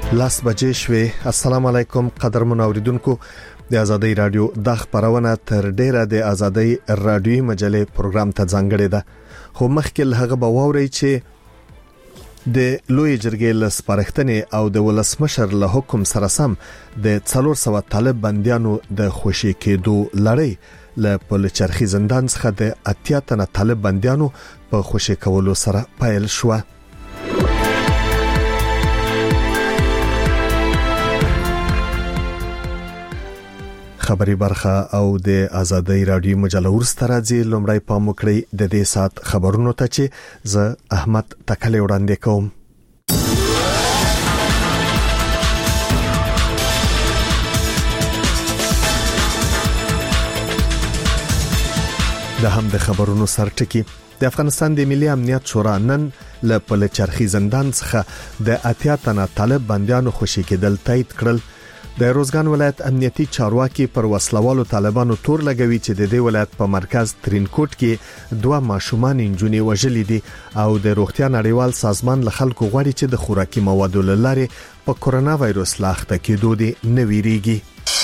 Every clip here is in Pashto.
لاس بجې شوي. السلام علیکم قدرمن اوریدونکو، د ازادۍ رادیو د خبرونه تر ډیره د ازادۍ رادیوي مجلې پروګرام ته ځانګړې ده. خو مخکې هغه به ووري چې د لوی جرګې لسپارښتنې او د ولسمشر له حکم سره سم د 400 طالب بنديانو د خوشي کېدو لړۍ له پلچرخي زندان څخه د 80 تنه طالب بنديانو په خوشي کولو سره پیل شو. خبري برخه او د ازادۍ رادیو مجله ورسترازي لومړی پام وکړي د دې سات خبرونو ته چې زه احمد تکلې وړاندې کوم. د هم د خبرونو سرټکی د افغانستان د ملي امنیت شورا نن له پلچرخي زندان څخه د 80 تنه طالب بنديانو خوشي کېدل تایید کړل. د روزګان ولایت امنیتي چارواکي پر وسلوالو طالبانو تور لګوي چې د دې ولایت په مرکز ترینکوټ کې 2 ماشومان انجونی وژلې دي او د روغتیا نړیوال سازمان له خلکو غواړي چې د خوراکي موادو لاره په کورونا وایروس لاخته کېدو دي نه ویریږي.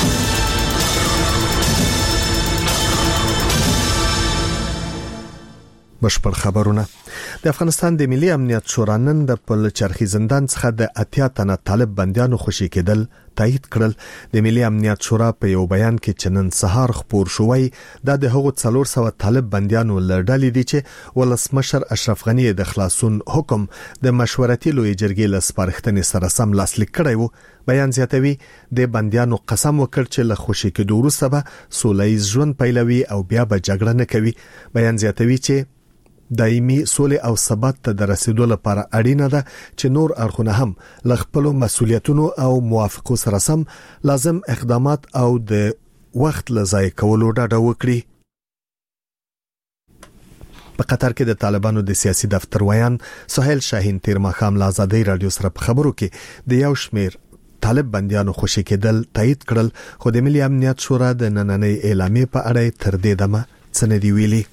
بشپړ خبرونه. د افغانستان د ملي امنیت شورا نن د پلچرخي زندان څخه د 80 تنه طالب بنديانو خوشي کېدل تایید کړل. د ملي امنیت شورا په یو بیان کې چنن سهار خبر شوی د هغو 400 طالب بنديانو لړډلې دي چې ولسمشر اشرف غنی د خلاصون حکم د مشورتي لوی جرګې لسپارښتنې سره سم لاسلیک کړی وو. بیان زیاتوي د بنديانو قسم وکړ چې له خوشي کېدو وروسته به سوله‌ییز ژوند پیلوي او بیا به جګړه نه کوي. بیان زیاتوي چې دایمي سولې او ثبات ته د رسیدو لپاره اړینه ده چې نور اړخونه هم له خپل مسؤلیتونو او موافقو سره سم لازم اقدامات او د وخت لځای کولو ډاډه وکړي. په قطر کې د طالبانو د سیاسي دفتر ویان سهیل شاهین تیر ماښام له ازادۍ رادیو سره په خبرو کې د یو شمیر طالب بنديانو خوشي کېدل تایید کړل، خو د ملي امنیت شورا د نننۍ اعلامیې په اړه تر دې دمه څه نه دی ویلي.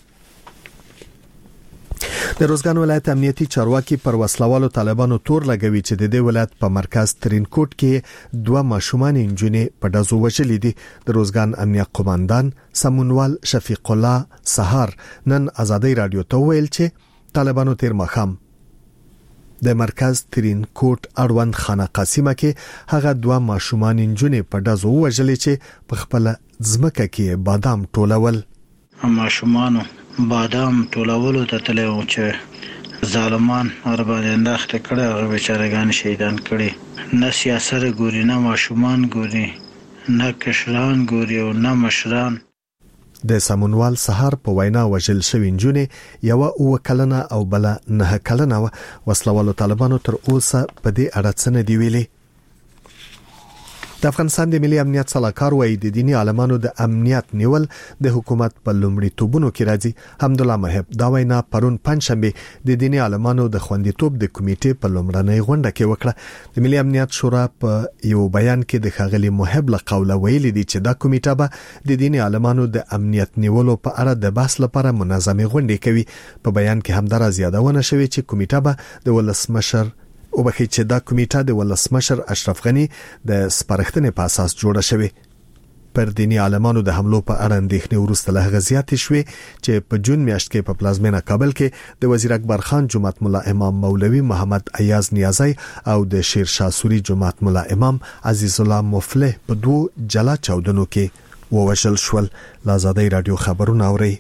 د روزګان ولایت امنیتي چارواکي پر وسلوالو طالبانو تور لګوي چې د دې ولایت په مرکز ترینکوټ کې 2 ماشومان انجونی په دزو وژلې دي. د روزګان امنیت قوماندان سمونوال شفیق الله سهار نن ازادۍ رادیو ته ویل چې طالبانو تیر ماښام د مرکز ترینکوټ اړوند خانه قاسمه کې هغه 2 ماشومان انجونی په دزو وژلې چې په خپل ځمکه کې بادام ټولول. ماشومانو بادام ټولولو ته تلو چې ظالمان اربانه انداخته کړه، هغه بیچارهګان شهیدان کړي. نه سیاست ګوري، نه ماشومان ګوري، نه کشران ګوري او نه مشران. د سمونوال سهار په وینا وژل شوی نجونې یو وکلنه او بل 9 کلنه وسلوالو طالبانو تر اوسه په دې اړه څه نه دی ویلي. د افغانستان د ملي امنیت صلاحکار وایي د دینی عالمانو د امنیت نیول د حکومت په لومړیتوبونو کې راځي. حمدالله محب دا وینا پرون پنځشنبه د دینی عالمانو د خوندیتوب د کمیټې په لومړنۍ غونډه کې وکړه. د ملي امنیت شورا په یو بیان کې د خاغلی محب له قوله ویلي دي چې دا کمیټه به د دینی عالمانو د امنیت نیولو په اړه د بحث لپاره منظمه غونډه کوي. په بیان کې هم دا زیادونه شوی چې کمیټه به د ولسمشر او بخې چې دا کمیټه د ولسمشر اشرف غنی د سپارښتنې په اساس جوړه شوې. پر دینی عالمانو د حملو په اړه اندېښنې وروسته له غزيات شوې چې په جون میاشت کې په پلازمینه کابل کې د وزیر اکبر خان جماعت مولا امام مولوی محمد ایاز نیازی او د شیرشاه سوری جماعت مولا امام عزیز الله مفلح په 2 جلا چاودنو کې ووژل شول. لازادۍ رادیو خبرونه اوري.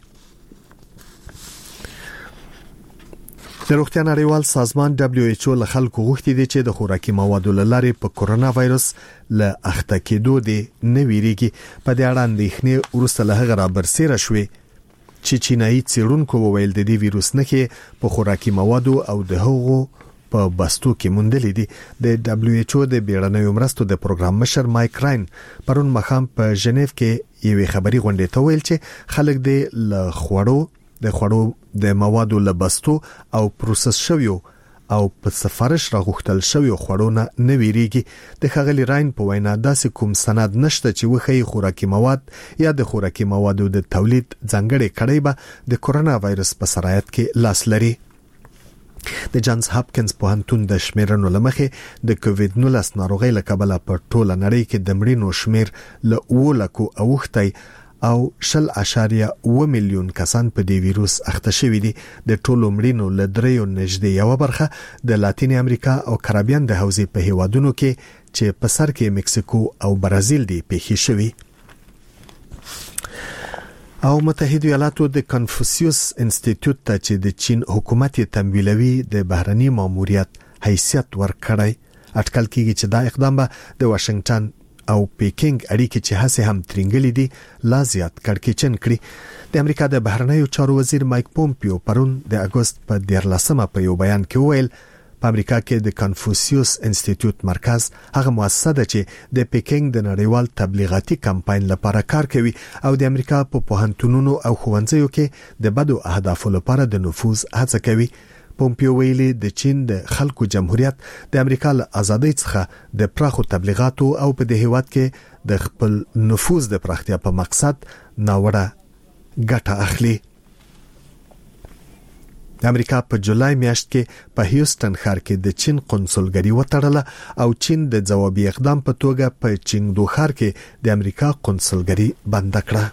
د روغتیا نړیوال سازمان WHO له خلکو غوښتي دي چې د خوراکي موادو لاره په کورونا وایروس له اخته کېدو دي نه ویریږي. په دې اړه اندېښنې وروسته له هغه برسېره شوې چې چینایي څېړونکو وویل د دې ویروس نښې په خوراکي موادو او د هغو په بستو کې موندلې دي. د WHO د بیړنیو مرستو د پروګرام مشر مایک راین پرون مخام په ژنیف کې یوې خبري غونډې ته ویل چې خلک د خوړو د موادو لبستو او پروسس شویو او په سفارش راغوښتل شوی خوړونه نه ویریږي. د خغلی راین په وینا داسې کوم سند نشته چې وخی خوراکي مواد یا د خوراکي موادو د تولید ځانګړي کړي به د کورونا وایرس په سرایت کې لاس لري. د جانز هاپکینز پوهنتون د شمیرنو لمخې د کووید 19 ناروغۍ له کبله په ټوله نړۍ کې د مړینو شمیر له 2 لکو اوښتی او 0.7 میلیون کسان په دې ویروس اخته شوي دي. د ټولو مړینو له 3 نږدې یو برخه د لاتین امریکا او کریبیان د حوزې په هیوادونو کې چې په سر کې مکسیکو او برازیل دي پیښې شوي. او متحده ایالاتو د کنفوسیوس انسټیټیوټ ته چې د چین حکومت تمویلوي د بهرني ماموریت حیثیت ورکړی اټکل کیږي چې دا اقدام به د واشنگټن او پیکینګ اړیکې چې هڅه هم ترنګلې دي لا زیات کړکېچن کړي. د امریکا د بهرنیو چارو وزیر مایک پومپیو پرون د اگست په 14مه په یو بیان کې وویل په امریکا کې د کنفوسیوس انسټیټیوټ مرکز هغه مؤسسه ده چې د پیکینګ د نړیوال تبلیغاتي کمپاین لپاره کار کوي او د امریکا په پوهنتونونو او ښوونځیو کې د بدو اهدافو لپاره د نفوذ هڅه کوي. پومپیو ویلي د چین د خلکو جمهوریت د امریکا له ازادۍ څخه د پراخو تبلیغاتو او په دې هیواد کې د خپل نفوذ د پراختیا په مقصد ناوړه ګټه اخلي. د امریکا په جولای میاشت کې په هیوستن ښار کې د چین قونسلګري وتړله او چین د ځوابي اقدام په توګه په چینګدو ښار کې د امریکا قونسلګري بند کړه.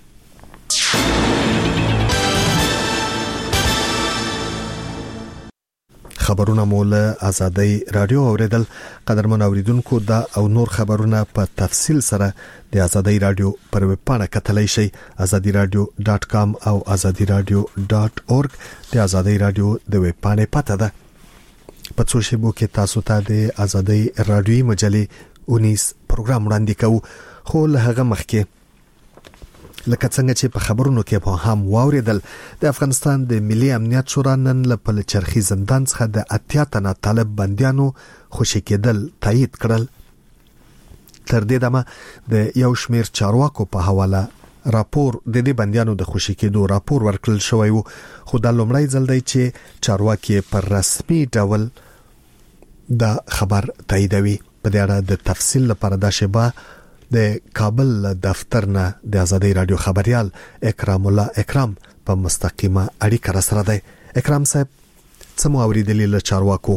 خبرونه مول ازادي رادیو اوریدل. قدرمن اوریدونکو دا او نور خبرونه په تفصیل سره د ازادي رادیو پر ویب پاڼه کتلای شئ azadiradio.com او azadiradio.org. د ازادي رادیو د ویب پاڼې پته ده. په څو شیبو کې تاسو ته د ازادي رادیوي مجلې 19 پروګرام وړاندې کوو. خو له هغه مخکې لکه څنګه چې په خبرونو کې په هم واوریدل د افغانستان د ملي امنیت شورا نن له پلچرخي زندان څخه د 80 تنه طالب بنديانو خوشي کېدل تایید کړل. تر دې دمه د یو شمیر چارواکو په حواله راپور د دې بنديانو د خوشي کېدو راپور ورکړل شوی وو. خو د لومړی ځل دی چې چارواکي پر رسمي ډول دا خبر تاییدوي. په دې اړه د تفصیل لپاره دا شبا د کابل دفتر نه د ازادي رادیو خبريال اکرام الله اکرام په مستقیمه اړیکه را سره دی. اکرام صاحب څه مو اوریدلی له چارواکو؟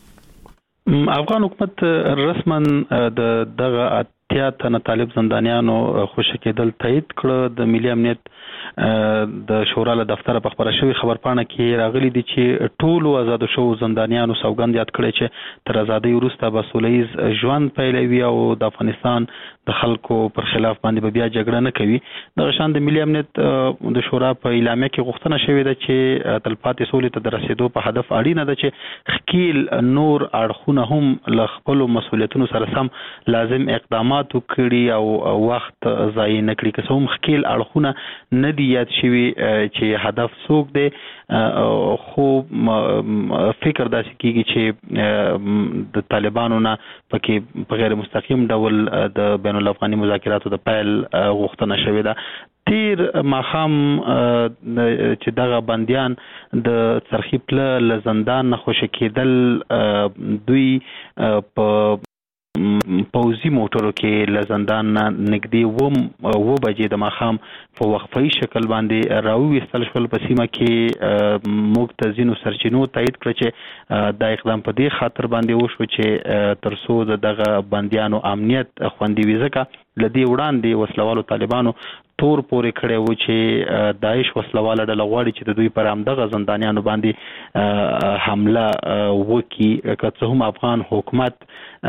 افغان حکومت رسما دغه 80 تنه طالب زندانیانو خوشي کېدل تایید کړ. د ملي امنیت د شورا له دفتر په خبره شوی خبرپاڼه کې راغلي دي چې ټول آزاد شو زندانیانو سوګند یاد کړي چې تر ازادۍ وروسته به سولهییز ژوند پیلوي او د افغانستان د خلکو پر خلاف باندې بیا جګړه نه کوي. د شان د ملي امنیت د شورا په اعلامیه کې غوښتنه شوې ده چې تلپاتې سولې ته د رسیدو په هدف اړینه ده چې خکیل نور اړخونه هم له خپل مسولیتونو سره سم لازم اقدامات وکړي او وخت ضایع نه کړي. که څه هم خکیل اړخونه نه دي یاد شوي چې هدف څوک دی، خو فکر داسې کیږي چې د طالبانو نه پکې په غیر مستقیم ډول د بین الافغاني مذاکراتو د پیل غوښتنه شوې ده. تیر ماخام چې دغه بندیان د څرخي پله له زندان نه خوشي کېدل دوی په پوزي موټرو کې له زندان نه نږدې و بجې د ماخام په وقفي شکل باندې راوویستل شول. په سیمه کې موږ ته ځینو سرچینو تایید کړ چې دا اقدام په دې خاطر باندې وشو چې ترڅو دغه بندیانو امنیت خوندي وي، ځکه لدی وړاندې وسلوالو طالبانو تور پورې کړی و چې داعش وسلواله ډله غواړي چې د دوی پر همدغه زندانیانو باندې حمله وکړي. که څه هم افغان حکومت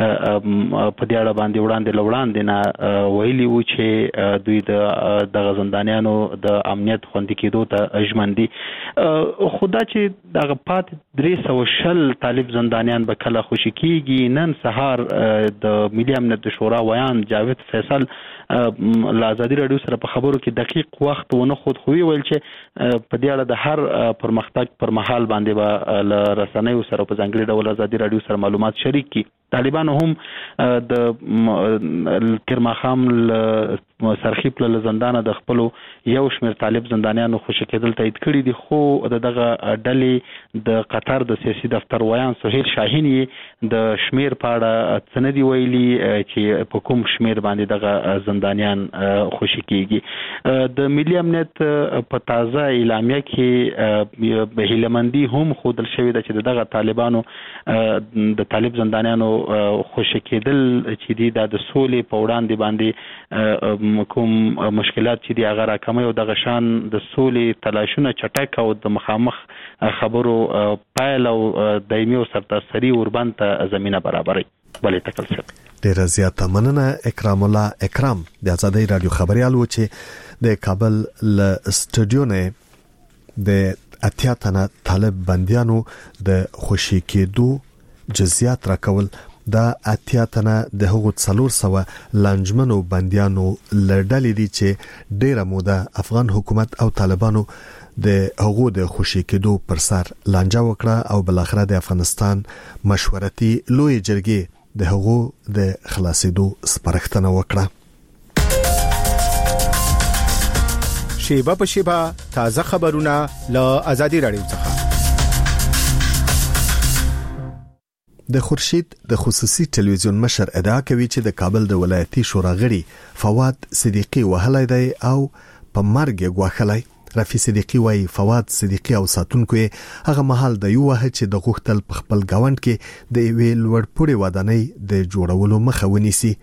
په دې اړه باندې وړاندې نه ویلي و چې دوی دغه زندانیانو د امنیت خوندي کېدو ته ژمن دي. خدا چې دغه پاتې 360 طالب زندانیان به کله خوشي کېږي. نن سهار د ملي امنیت شورا ویان جاوید فیصل له ازادي رادیو سره په خبرو کې دقیق وخت ونه خود خو ویل چې په دې اړه د هر پرمختګ پر مهال باندې به له رسنیو سره په ځانګړي ډول ازادي رادیو سره معلومات شریک کړي طالبانو هم د ترماخام سرخیپ له زندانه د خپل یو شمېر طالب زندانیانو خوشی کېدل تایید کړي دي، خو دغه ډلې د قطر د سیاسي دفتر ویان سهیل شاهینی د شمېر په اړه څه نه دی ویلي چې په کوم شمېر باندې دغه زندانیان خوشی کېږي. د ملي امنیت په تازه اعلامیه کې به هیلمندي هم ښودل شوې ده چې دغه طالبانو د طالب زندانیانو خوشی کېدل چې دي د سولې په وړاندې باندې کوم مشکلات چې دی هغه راکمه او د غشان د سولې تلاشونه چټک او د مخامخ خبرو پایل او دایمي او سرتاسري وربند ته زمينه برابري ولې تکل شي. ډیر زیاته مننه اکرام الله اکرام د آزادۍ رادیو خبريال و چې د کابل ل سټوډیو نه د اتیا تنه طالب بنديانو د خوشی کېدو جزئیات راکول دا اتیا تنه د هغو 400 لانجمنو بنديانو لړډلې دي چې ډیره موده افغان حکومت او طالبانو د هغو د خوشی کېدو پر سر لانجه وکړه او بل اخر د افغانستان مشورتي لوی جرګې د هغو د خلاصېدو سپارښتنه وکړه. شیبه په شیبه تازه خبرونه له آزادۍ رادیو څخه. د خورشید د خصوصي ټلویزیون مشر ادعا کوي چې د کابل د ولایتي شورا غړي فواد صدیقی وهلای دی او په مرګ غواخلای. رفیع صدیقی وايي فواد صدیقی او ساتونکو هغه محل د یو وخت چې د غختل په خپل گاوند کې د ویل ورپوري ودانۍ د جوړولو مخه ونیسي.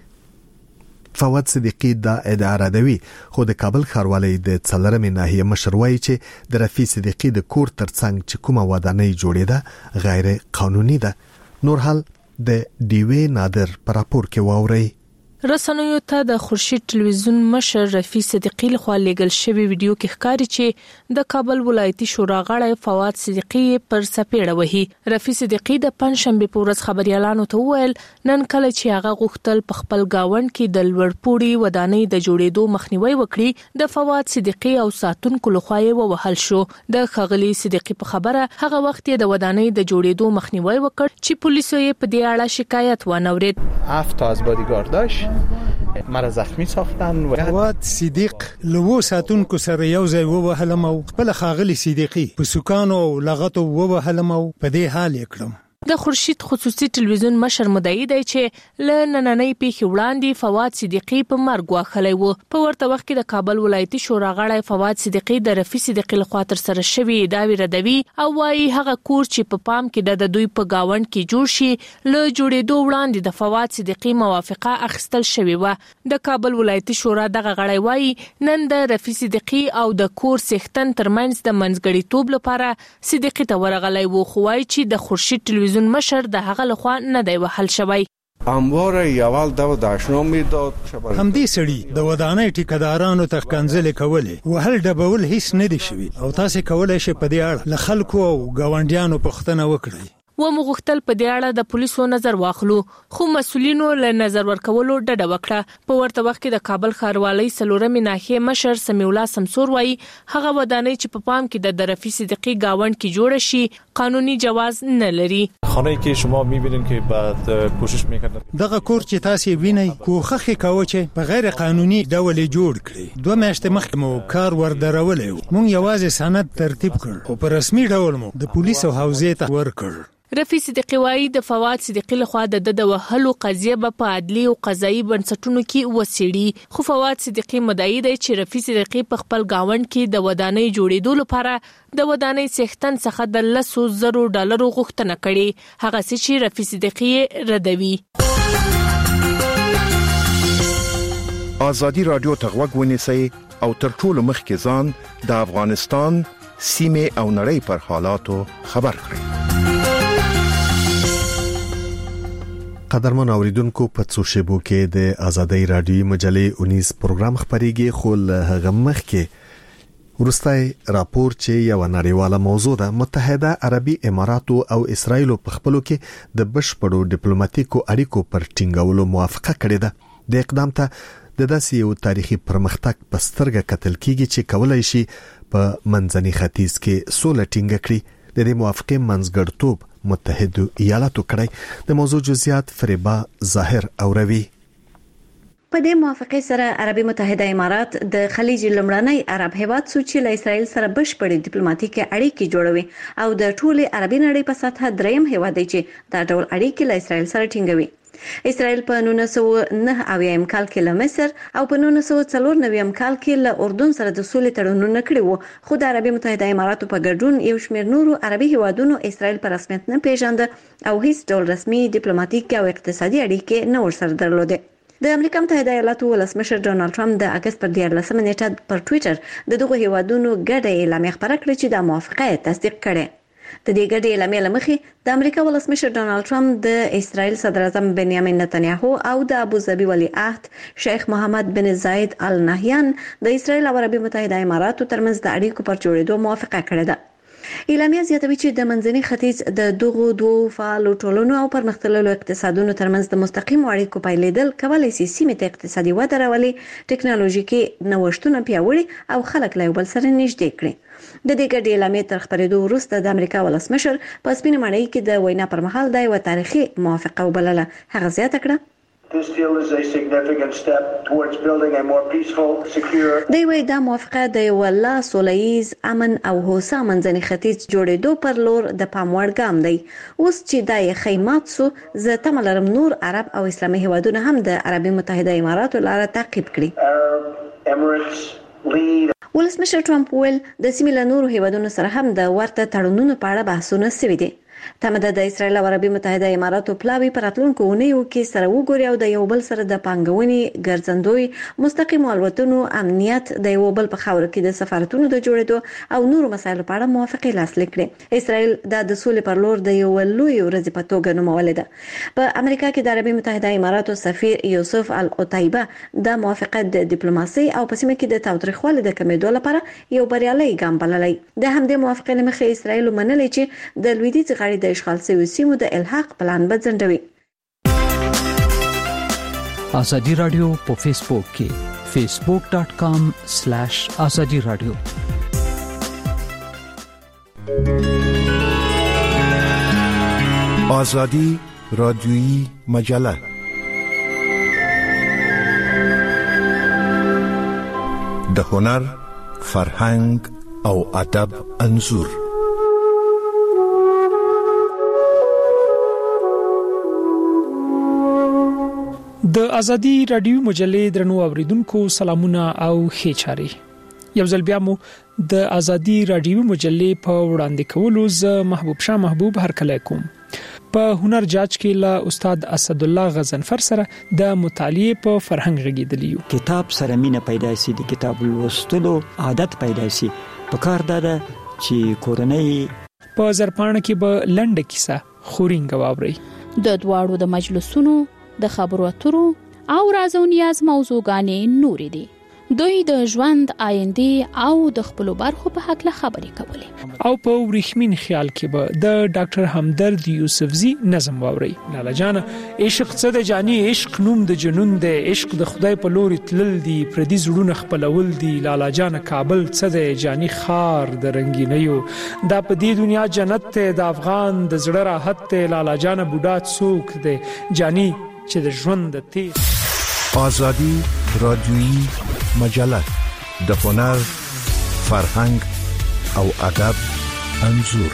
فواد صدیقی دا ادعا ردوي، خو د کابل ښاروالۍ د څلرمې ناحیه مشر وايي چې د رفیع صدیقی د کور ترڅنګ چې کومه ودانۍ جوړېده غیر قانوني ده. نور حال د ډیوی نادر پر راپور کې واوري. رسنیو ته د خورشید ټلویزیون مشر رفیع صدیقی لخوا لیږل شوی ویډیو کې ښکاري چې د کابل ولایتي شورا غړی فواد صدیقی پر سپېړه وهي. رفیع صدیقی د پنځشنبه په ورځ خبريالانو ته وویل نن کله چې هغه غوښتل په خپل گاوند کې د لوړپوړي ودانۍ د جوړېدو مخنیوي وکړي د فواد صدیقی او ساتونکو لخوا یې ووهل شو. د خغلی صدیقی په خبره هغه وخت د ودانۍ د جوړېدو مخنیوي وکړ چې پولیسو یې په دې اړه شکایت ونورید. 7 تا از بادیگارد داشت مرا زخمی ساختن و فواد صدیق لو ساتونکو سره یو ځای ووهلم او خپل خاغلی صدیقی په سکانو او لغتو ووهلم او په دې حال کړم. د خورشید خصوصي ټلویزیون مشر مدعی دی چې ل نننۍ پیښې وړاندې فواد صدیقی په مرګ واخلای وو. په ورته وخت کې د کابل ولایتي شورا غړی فواد صدیقی د رفیع صدیقی لخوا تر سره شوی داوی ردوي او وايي هغه کور چې په پام کې د دوی په گاوند کې جوړ شي ل جوړېدو وړاندې د فواد صدیقی موافقه اخیستل شوی و. د کابل ولایتي شورا دغه غړی وايي نن د رفیع صدیقی او د کور سختن ترمنځ د منځګړیتوب لپاره صدیقی ته ورغلی وو، خو وايي چې د خورشید ټلویزیون مشر د هغه لخوا نه دی وهل شوی. اموار یوال دا داشنو میداد همدې سړي د ودانۍ ټیکدارانو ته کنځلې کولې وهل ډبول هیڅ نه دی شوی او تاسو کولای شئ په دې اړه له خلکو او گاونډیانو پوښتنه وکړئ. و مغختل په دې اړه د پولیسو نظر واخلو، خو مسولینو له نظر ورکولو ډډه وکړه. په ورته وخت کې د کابل ښاروالۍ څلورمې ناحیه مشر سمیع الله سمسور وايي هغه ودانۍ چې په پام کې د رفیع صدیقی گاوند کې جوړ شي قانوني جواز نه لري. خانه‌ای که شما می‌بینید که بعد کوشش می‌کردن دغه کور چې تاسو وینئ کوخه کاوه چې په غیر قانوني ډول جوړ کړي. 2 میاشتې مخکې مو کار وردرولې، مونږ یوازې سند ترتیب کړ او په رسمي ډول مو د پولیسو حوزې ته ورکړ. رفیع صدیقی وايي د فواد صدیقی لخوا د وهلو قضیه په عدلي او قضایي بنسټونو کې وسیړي، خو فواد صدیقی مدعی دی چې رفیع صدیقی په خپل گاوند کې د ودانۍ جوړېدو لپاره د ودانۍ څښتن څخه د $100,000 غوښتنه کړې، هغه چې رفیع صدیقی ردوي. آزادی رادیو ته غوږ ونیسئ او تر ټولو مخکې ځان د افغانستان سیمه او نړۍ پر حالاتو خبر کړئ. قدرمن اوریدونکو په څو شیبو کې د آزادۍ رادیوي مجلې 19 پروګرام خبريږي، خو له هغه مخکې ورستای راپور چې یو نړیواله موضوع ده. متحده عربي اماراتو او اسرایل په خپلو کې د بشپړو ډیپلوماټیکو اړیکو پر ټینګولو موافقه کړې ده. د اقدام ته د داسې یو تاریخي پرمختګ په سترګه کتل کیږي چې کولای شي په منځني ختیځ کې سوله ټینګه کړي. د دې موافقه منځګړتوب متحده ایالاتو کړی. د موضوع جزئیات فریبا ظاهر اوروي. په دې موافقه سره عربي متحده امارات د خلیج لمړنی عرب هیواد سو چې له اسرائیل سره بشپړې ډیپلوماټیکي اړیکې جوړوي او د ټولي عربي نړۍ په سطح دریم هیواد دی چې دا ډول اړیکې له اسرائیل سره ټینګوي. اسرائیل په 1999 کال کې له مصر او په 1994 کال کې له اردن سره د سولې تړونونه کړي وو، خو د عربي متحده اماراتو په ګډون یو شمېر نورو عربي هیوادونو اسرائیل په رسمیت نه پیژاند او هیڅ ډول رسمي ډیپلوماټیک او اقتصادي اړیکې نه ورسره درلوده. د امریکا متحده ایالاتو ولسمشر ډونالد ټرمپ د اگست پر 14 نیټه پر ټوئیټر د دغه هیوادونو ګډه اعلامیه خبره کړې چې د موافقه تصدیق کړي. د دې ګډې اعلامیې لمخې د امریکا ولسمشر ډونالد ټرمپ د اسرائیل صدر اعظم بنیامین نتنیاهو او د ابوظبي ولیعهد شیخ محمد بن زاید ال نهیان د اسرائیل او عربي متحده اماراتو ترمنځ د اړیکو پر جوړېدو موافقه کړې ده. اعلامیه زیاتوي چې د منځني ختیځ د دغو دوه فعالو ټولنو او پرمختللو اقتصادونو ترمنځ د مستقیم اړیکو پایلیدل کولای شي سیمې ته اقتصادي وده راولي، ټکنالوژیکي نوښتونه پیاوړي او خلک له یو بل سره نږدې کړي. د دې ګډې اعلامیې تر خبرېدو وروسته د امریکا ولسمشر په سپینه ماڼۍ کې د وینا پر مهال د یو تاریخي موافقه وبلله. هغه زیاته کړه دی وی دا موافقه د یو لا سوله‌ییز امن او هوسا منځني ختیځ جوړېدو پر لور د پام وړ ګام دی. اوس چې دا یې خیمات سو زه تمه لرم نور عرب او اسلامي هیوادونه هم د عربي متحده اماراتو لاره تعقیب کړي. ولسمشر ټرمپ ویل د سیمې له نورو هیوادونو سره هم د ورته تړونونو په اړه بحثونه شوي دي. تمه د اسرائیل او عربي متحده اماراتو پلاوی پر راتلونکو اونیو کې سره وګوري او د یو بل سره د پانګونې ګرځندوی مستقیم الوتنو امنیت د یو بل په خاور کې د سفارتونو د جوړېدو او نورو مسایلو په اړه موافقه لاسلیک کړي. اسرائیل د سولې پر لور د یو لوی ورځ په توګه نومولې ده. په امریکا کې د عربي متحده اماراتو سفیر یوسف القتیبه د موافقه د ډیپلوماسي او په سیمه کې د تاوتریخوالي د کمیدو لپاره یو بریالي ګام بللی. د همدې موافقه لمخې اسرائیل منلې چې د لویدیځ غاړې د اشغال شویو سیمو د الحاق پلان بځنډوي. ازادي رادیو په فیسبوک کې facebook.com/azadi radio. آزادی رادیویی مجله د هنر، فرهنګ او ادب انځور. د ازادي رادیو مجلې درنو اوریدونکو سلامونه او ښه چاري. یو ځل بیا مو د ازادي رادیو مجلې په وړاندې کولو ز محبوب شاه محبوب هرکلی کوم. په هنر جاج کې له استاد اسد الله غزنفر سره د مطالعې په فرهنګ غږیدلیو. کتاب سره مینه پیدا شي، د کتاب لوستلو عادت پیدا شي. په کار ده چې کورنۍ په زرپانه کې به لنډه کیسه خورینګ واوري. د دواړو د مجلسونو د خبرو اترو او راز او نیاز موضوعګانې نورې دي. دوی د ژوند آینده او د خپل برخو په حق له خبرې کولې. او په ورېښمین خیال کې به د ډاکټر همدرد یوسفزي نظم واوري. لالا جان عشق څه د جاني عشق نوم د جنون د عشق د خدای په لور تلل دي پردي زړونه خپلول دي. لالا جان کابل څه د جاني خار د رنگینیو دا په دې دنیا جنت ته د افغان د زړه راحت ته. لالا جان بوډا څوک دی جاني چې د ژوند د تیر. آزادی رادیویی مجله د هنر، فرهنګ او ادب انځور.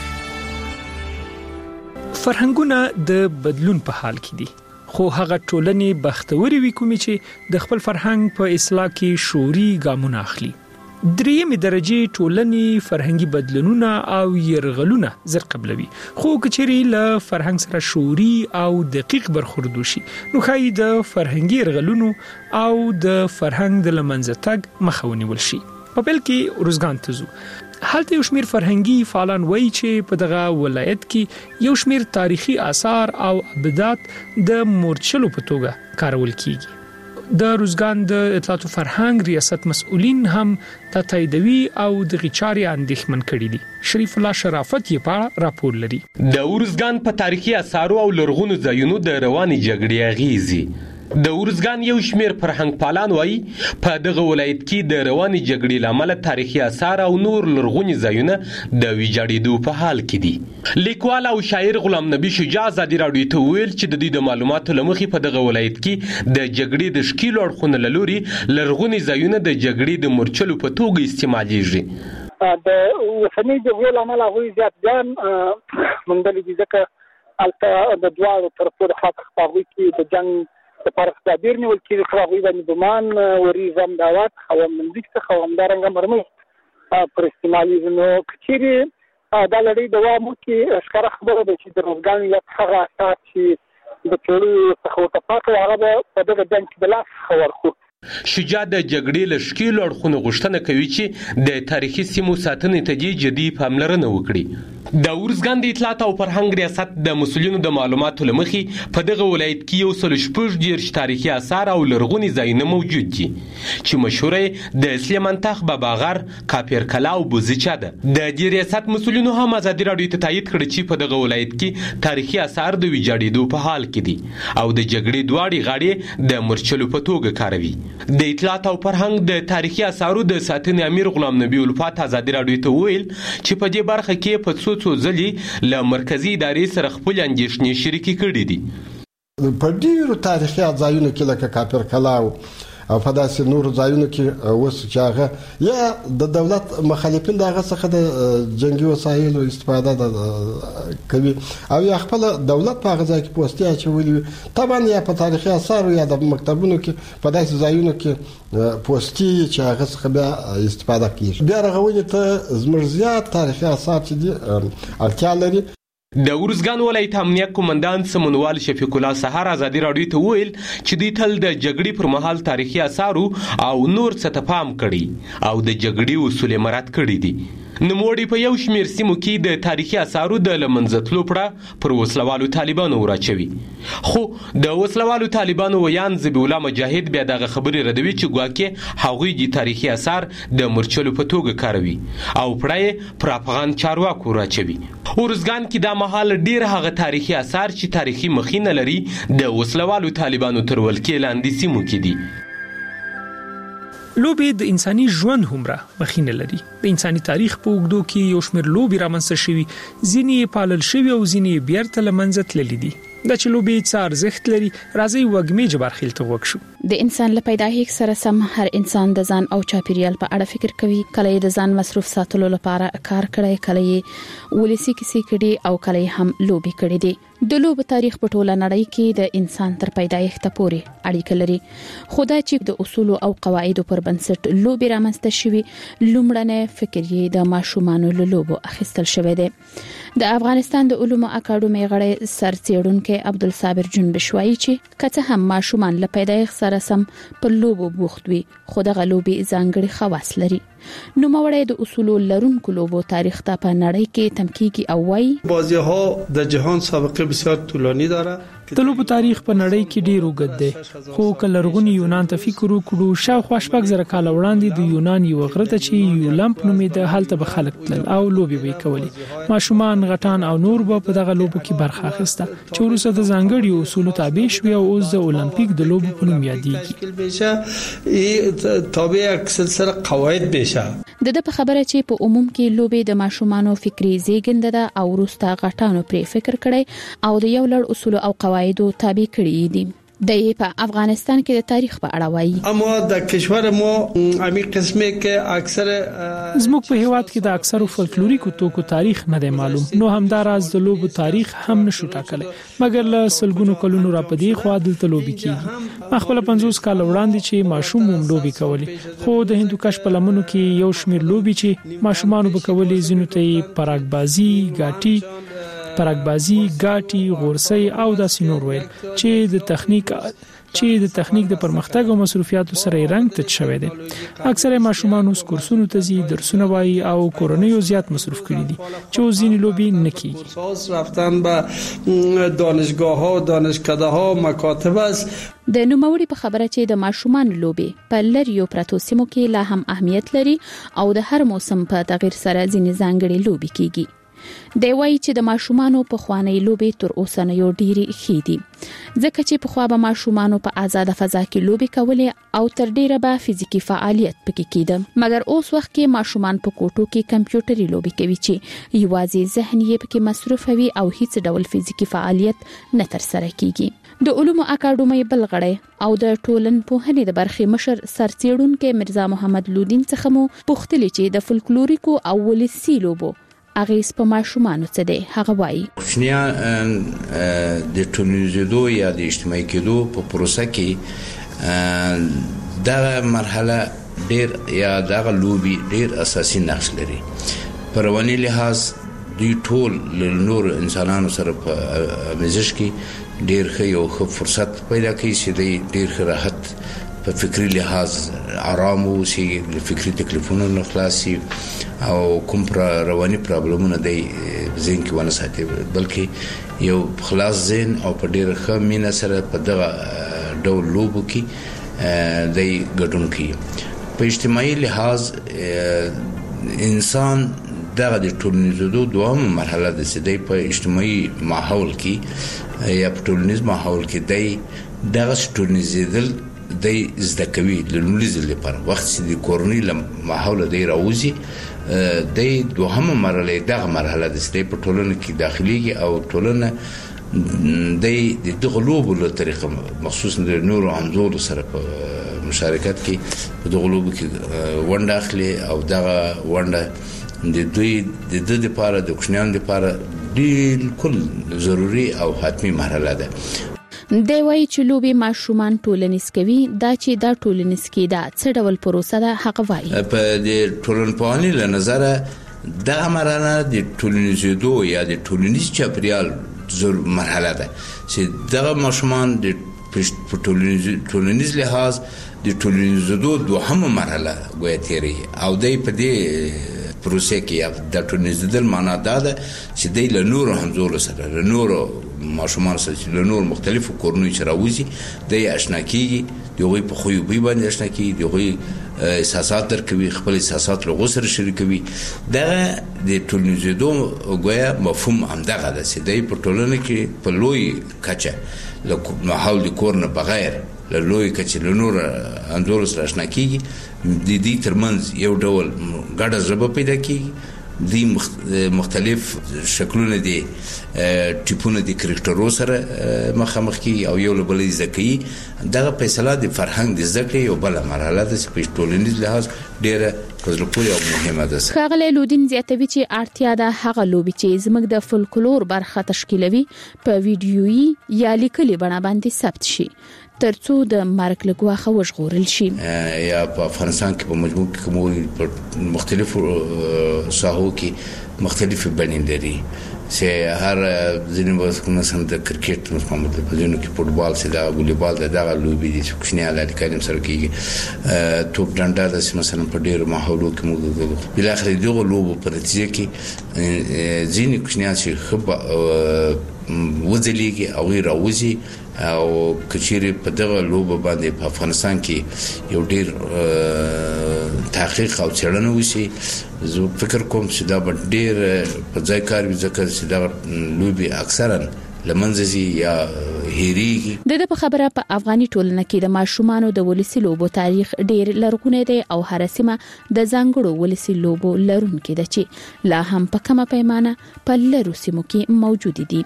فرهنګونه د بدلون په حال کې دي، خو هغه ټولنې بختوري وي کومې چې د خپل فرهنګ په اصلاح کې شوري ګامونه اخلي. دریمه درجه ټولنې فرهنګي بدلونونه او يرغلونه زر قبلوي، خو کچري له فرهنګ سره شوري او دقیق برخورد وشي نو خای د فرهنګي يرغلونو او د فرهنګ د لمنځه تګ مخاوني ولشي. په بل کې روزګان تزو حالت یو شمیر فرهنګي فعالان وایي چې په دغه ولایت کې یو شمیر تاریخي آثار او ابدات د مورچلو په توګه کارول کیږي. د روزګان د اطلاعات او فرهنګ ریاست مسؤلین هم تاییدوي او د غچاري اندېښمن کړي دي. شریف الله شرافت یې په راپور لري. د روزګان په تاریخي آثار او لرغونو ځایونو د رواني جګړې اغیزې د ورزګان یو شمیر فرهنګ پالان وایي په دغه ولایت کې د رواني جګړې لامل تاریخي آثار او نور لرغوني ځایونه د ویجاړېدو په حال کې دي. لیکوال او شاعر غلام نبی شجاع ازادي راډیو ته ویل چې د دې د معلوماتو لمخې په دغه ولایت کې د جګړې د شکیلو اړخونو له لوري لرغوني ځایونه د جګړې د مورچلو په توګه استعمالېږي. د وسنۍ جګړو لامل هغوی زیات ځان موندلی دي ځکه هلته د دواړو طرفو د خاطر په هغوی کې د جنګ لپاره تدابیر نیول کېږي خو هغوی باندې ګمان وریځ امداوات خواندندګ څخه همدارنګه مرمۍ پر استعمالېږي. نو که چیرې دا لړۍ دوام وکړي ښکاره خبره ده چې د روزګان ولایت هغه اثار چې د پیړیو څخه ورته پاتې هغه به په دغه جنګ کې د لاس څخه ورخو. شجاع د جګړې له شکیلو اړخونو غوښتنه کوي چې د تاریخي سیمو ساتنې ته جدي پاملرنه وکړي. د ورزګان د اطلاعات او فرهنګ ریاست د مسؤلینو د معلوماتو لمخې په دغه ولایت کې 116 تاریخي آثار او لرغوني ځایونه موجود دي چې مشهوره د سلیمان تاخ بابا غر، کاپیر کلا او بوزیچا ده. د دې ریاست مسؤلینو هم ازادي راډیو ته تایید کړی چې په دغه ولایت کې تاریخي آثار د ویجاړېدو په حال کې دي او د جګړې دواړې غاړې د مرچلو په توګه کاروي. د اطلاعات او فرهنګ د تاریخي آثارو د ساتنې امیر غلام نبی الفات ازادي راډیو ته ویل چې په دې برخه کې په څو ځلې له مرکزی ادارې سره خپل اندېښنې شریکې کړې دي. په ډیرو تاریخي ځایونو کې لکه کاپیر کلا او په داسې نورو ځایونو کې اوس چې هغه یا د دولت مخالفین دغه څخه د جنگي وسایلو استفاده کوي او یا خپل دولت په هغه ځای کې پوسټي اچولي طبعا یا په تاریخي آثار یا د مکتبونو کې په داسې ځایونو کې پوسټي چې هغه څخه بیا استفاده کیږي. بیا رغونې ته زموږ زیات تاریخي آثار چې دي اړتیا لري. د ورزګان ولایت امنیه قومندان سمونوال شفیق الله سحر ازادي راډیو ته ویل چې دوی تل د جګړې پر مهال تاریخي آثار او نور څه ته پام کړي او د جګړې اصول مراعات کړي دي. نوموړي په یو شمیر سیمو کې د تاریخي آثارو د لمنځتلو پړه پر وسلوالو طالبانو وراچوي. خو د وسلوالو طالبانو ویان ذبیح الله مجاهد بیا دغه خبرې ردوي چې ګواکې هغوی د تاریخي آثار د مرچلو په توګه کاروي او پړه پر افغان چارواکو وراچوي. ورزګان کې د مهال ډیر هغه تاریخي آثار چې تاریخي مخینه لري د وسلوالو طالبانو تر ولکې لاندې سیمو کې دي. لوبې د انساني ژوند همره مخینه لري. د انساني تاریخ په اوږدو کې یو شمېر لوبې رامنځته شوي، ځینې پالل شوي او ځینې بیرته له منځه تللي دي. دا چې لوبې څه ارزښت لري راځي وګمې جبارخیل ته وګ شو. د انسان له پیدایښت سره سم هر انسان د ځان او چاپیریال په اړه فکر کوي. کله د ځان مصروف ساتلو لپاره کار کړی، کله ولسی کیسې کړي او کله هم لوبې کړي دي. د لوب تاریخ په ټوله نړۍ کې د انسان تر پیدایښت پورې اړیکه لري. خدای چې د اصول او قواعدو پر بنسټ لوبې رامنځته شوي، لومړنی فکر یې د ماشومانو له لوبو اخیستل شوی دی. د افغانستان د علومو اکاډمي غړی سرڅېړونکو عبدالصابر جنبش وایي چې کته هم ماشومان له پیدایښت سره سم په لوبو بوخت وي، خو دغه لوبې ځانګړي خواص لري. نو موړی د اصول لرونکو لوبو تاریخ ته په نړۍ کې تمکیږي او وایي بازی‌ها د جهان سابقه بسیار طولانی داره. د لوبو تاریخ په نړۍ کې ډیر اوږد دی، خو کله لرغوني یونان ته فکر وکړو شاوخوا 6,000 کال وړاندې د یونان یو غره ته چې یولمپ نومېده هلته به خلک تلل او لوبې به کولې. ماشومان غټان او نور به په دغه لوبو کې برخه اخیسته چې وروسته د ځانګړي اصولو تابع شوي او اوس د اولمپیک د لوبو په نوم یادېږي. تابع یک سلسله قواعد بشه. د په خبره چې په عموم کې لوبې د ماشومانو فکری زیږنده ده او وروسته غټانو پرې فکر کړي او د یو لړ اصول او قواعدو تابع کړي دي. د په افغانستان کې د تاریخ په اړه وایي اما د کشور مو امي قسمه کې اکثر زموږ په هیواد کې د اکثرو فولکلوریکو توکو تاریخ نه دی معلوم، نو همداراز د لوبو تاریخ هم نشو ټاکلی، مګر له سلګونو کلونو را پدې خو دلته لوبې کیږي. ما خپل 50 کال وړاندې چې ماشوم هم لوبې کولې، خو د هندوکش په لمنو کې یو شمیر لوبې چې ماشومان به کولې زینو ته پراګبازي، ګاټي غورسي او د سينور ویل چې د تخنیک د پرمختګ او مصروفیاتو سره رنګ تچ شوی دی. اکثره ماشومان اوس کورسونو ته ځي، درسونه وایي او کورنۍ زیات مصروف کړي دي چې ځینې لوبې نه کیږي. رفتن به دانشگاه‌ها، دانشکده‌ها، مکاتب است. د نوموړي په خبره چې د ماشومان لوبې په لریو پراتو سیمو کې لا هم اهمیت لري او د هر موسم په تغیر سره ځینې ځانګړي لوبې کیږي. دی وایي چې د ماشومانو په خواني لوبې تر اوسه نه یو ډیری خېدي ځکه چې په خوا به ماشومانو په آزاد فضا کې لوبې کولې او تر ډیره به فزیکی فعالیت پکې کېده مګر اوس وخت کې ماشومان په کوټو کې کمپیوټري لوبې کوي چې یوازې ذهن یې پکې مصروف وي او هیڅ ډول فزیکی فعالیت نه تر سره کیږي د علومو اکاډمۍ بل غړی او د ټولنپوهنې د برخې مشر سرڅېړونکو مرزا محمد لودین څخه مو پوښتنه چې د فولکلوریکو او ولسي لوبو اغیز په ماشومانو څه دی هغه وایي کوچنیان د ټولنیزېدو یا د اجتماعي کېدو په پروسه کې دا مرحله ډېر یا دغه لوبي ډېر اساسي نقش لري په رواني لحاظ دوی ټول له نور انسانانو سره په مزج کې ډېر ښه یو ښه فرصت پیدا کوي چې دوی ډېر ښه راحت په فکری لحاظ آرام اوسي فکری تکلیفونو نه خلاصي او کوم رواني پرابلمونه دی ذهن کې ونه ساتي بلکې یو خلاص ذهن او په ډېر ښه مینه سره په دغه ډول لوبو کې دی ګډون کوي په اجتماعي لحاظ انسان دغه د ټولنیزېدو دوامه مرحله ده چې دی په اجتماعي ماحول کې یا په ټولنیز ماحول کې دی دغه ټولنیزېدل دی زده کوي د لومړي ځل لپاره وخت چې د کورنۍ له ماحوله دی راوځي دی دوهمه مرحله دغه مرحله ده چې په ټولنه کې داخليږي او ټولنه دی دغه لوبو له طریقه مخصوص د نورو انځورو سره په مشارکت کې په دغه لوبو کې ونډه اخلي او دغه ونډه د دوی د لپاره د کوچنیانو لپاره بالکل ضروري او حتمی مرحله ده دی وایي چې لوبې ماشومان ټولنیز کوي دا چې دا ټولنیز کې دا څه ډول پروسه ده هغه وایي په د ټولنپوهنې له نظره دغه مرحله د ټولنیزېدو یا د ټولنیز چاپیریال مرحله ده چې دغه ماشومان د ټولنیز لحاظ د ټولنیزېدو دوهمه مرحله ګویا تیری او دی په دې پروسه کې د ټولنیزېدل معنا دا ده چې دی له نورو همزولو سره له نورو ماشومان سره چې له نورو مختلفو کورنیو چې راوځي دی اشنا کېږي د هغوی په خوی بوی باندې اشنا کېږي د هغوی احساسات درکوي خپل احساسات له هغو سره شریکوي دغه د ټولنیزېدو ګویا مفهوم همدغه ده چې دی په ټولنه کې په لوی کچه له ماحول د کور نه بغیر له لوی کچې له نور انځورو سره اشنا کېږي د دې ترمنځ یو ډول ګډه ژبه پیدا کېږي دی مختلف شکلونه دي ټیپونه د کرکټرو سره مخامخ کېږي او یو له بل زده کوي دغه فیصله د فرهنګ د زده کړې یو بله مرحله ده چې په ټولنیز لحاظ ډېره په زړه پورې او مهمه ده ښاغلی لودین زیاتوي چې اړتیا ده هغه لوبې چې زموږ د فولکلور برخه تشکیلوي په ویډیویي یا لیکلي بڼه باندې ثبت شي ترڅو د مرګ له ګواښه وژغورل شي یا په افغانستان کې په مجموع کې په مختلفو ساحو کې مختلفې بڼې لري چې هر ځینې مثلا د کرکټ مثلا په ځینو کې فوټبال سي دا والیبال دا لوبي دي چې کوچنیان د کلم سره کېږي توپ ډنډا د مثلا په ډېر ماحولو کې موږ بل اخر دغه لوبو په نتیجه کې ځینې کوچنیان چې خبره وځلېږي او راوځي او کچېرې په دغه لوبه باندې په افغانستان کې یو ډېر تحقیق او څېړنه وشي زه فکر کوم چې دا به ډېر په ځای کار وي ځکه چې دغه لوبې اکثرا لمنځه ځي یا هېرېږي د په خبره په افغاني ټولنه کې د ماشومانو د ولسي لوبو تاریخ ډېر لرغونی دی او هر سیمه د ځانګړو ولسي لوبو لرونکې ده چې لا هم په کمه پیمانه په لرو سیمو کې موجود دي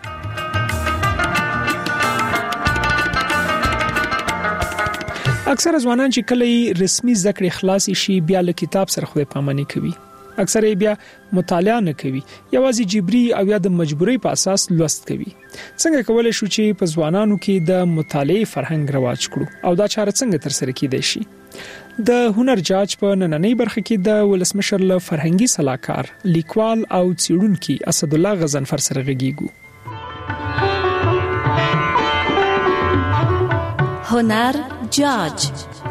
اکثر ځوانان چې کله رسمي زده کړې خلاص شي بیا له کتاب سره خو پامنې کوي اکثر بیا مطالعه نه کوي یوازې جبري او یا د مجبورۍ په اساس لوست کوي څنګه کولای شو چې په ځوانانو کې د مطالعې فرهنګ رواج کړو او دا چاره څنګه تر سره کیدای شي د هنر جاج په نننۍ برخه کې د ولسمشر له فرهنګي صلاحکار لیکوال او څېړونکي اسد الله غزنفر سره غږیږو هنر جاج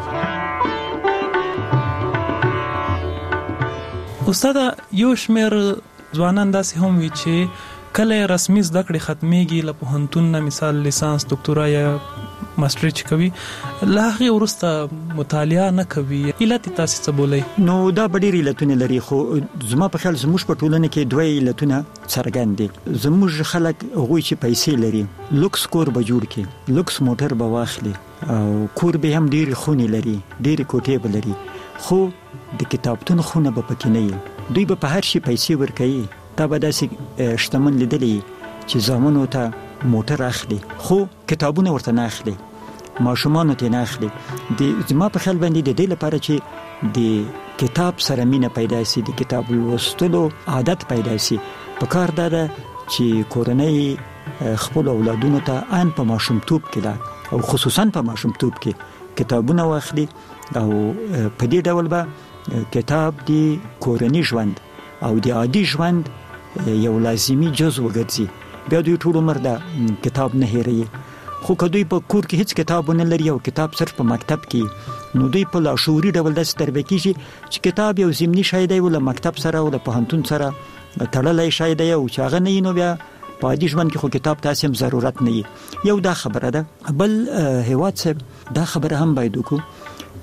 استاد یو شمیر ځوانان داسې هم وي چې کله رسمي زده کړې ختميږي له پوهنتون نه مثال لیسانس ډاکټورا یا ماستري چې کوي لا هغه ورسته مطالعه نه کوي علت تاسو څه بولئ؟ نو دا ډېر علتونه لري خو زما په خیال زموږ په ټولنه کې دوه علتونه څرګند دي. زموږ خلک هغوی چې پیسې لري لوکس کور به جوړ کړي، لوکس موټر به واخلي او کور به هم ډېر خونې لري، ډېر کوټې به لري، خو د کتابتون خونه به پکې نه وي. دوی به په هر شي پیسې ورکوي. تا به داسې شتمن لیدلی چې زامنو ته موټر اخلي خو کتابونه ورته نه اخلي، ماشومانو ته نه اخلي. زما په خیال باندې د دې لپاره چې د کتاب سره مینه پیدا شي، د کتاب لوستلو عادت پیدا شي، په کار ده چې کورنۍ خپل اولادونو ته ان په ماشومتوب کې او خصوصا په ماشومتوب کې کتابونه واخلي او په دې ډول به کتاب د کورنۍ ژوند او د عادي ژوند یو لازمي جزء وګرځي. بیا دوی ټول عمر دا کتاب نه هېروي. خو که دوی په کور کې هیڅ کتاب نه لري او کتاب صرف په مکتب کې، نو دوی په لاشعوري ډول داسې تربیه کیږي چې کتاب یو ضمني شی دی ول مکتب سره او د پوهنتون سره تړلای شی دی او چې هغه نه نو بیا په عادي ژوند کې خو کتاب تاسو هم ضرورت نه یو دا خبره ده. بل هیواد څخه دا خبره هم باید وکړو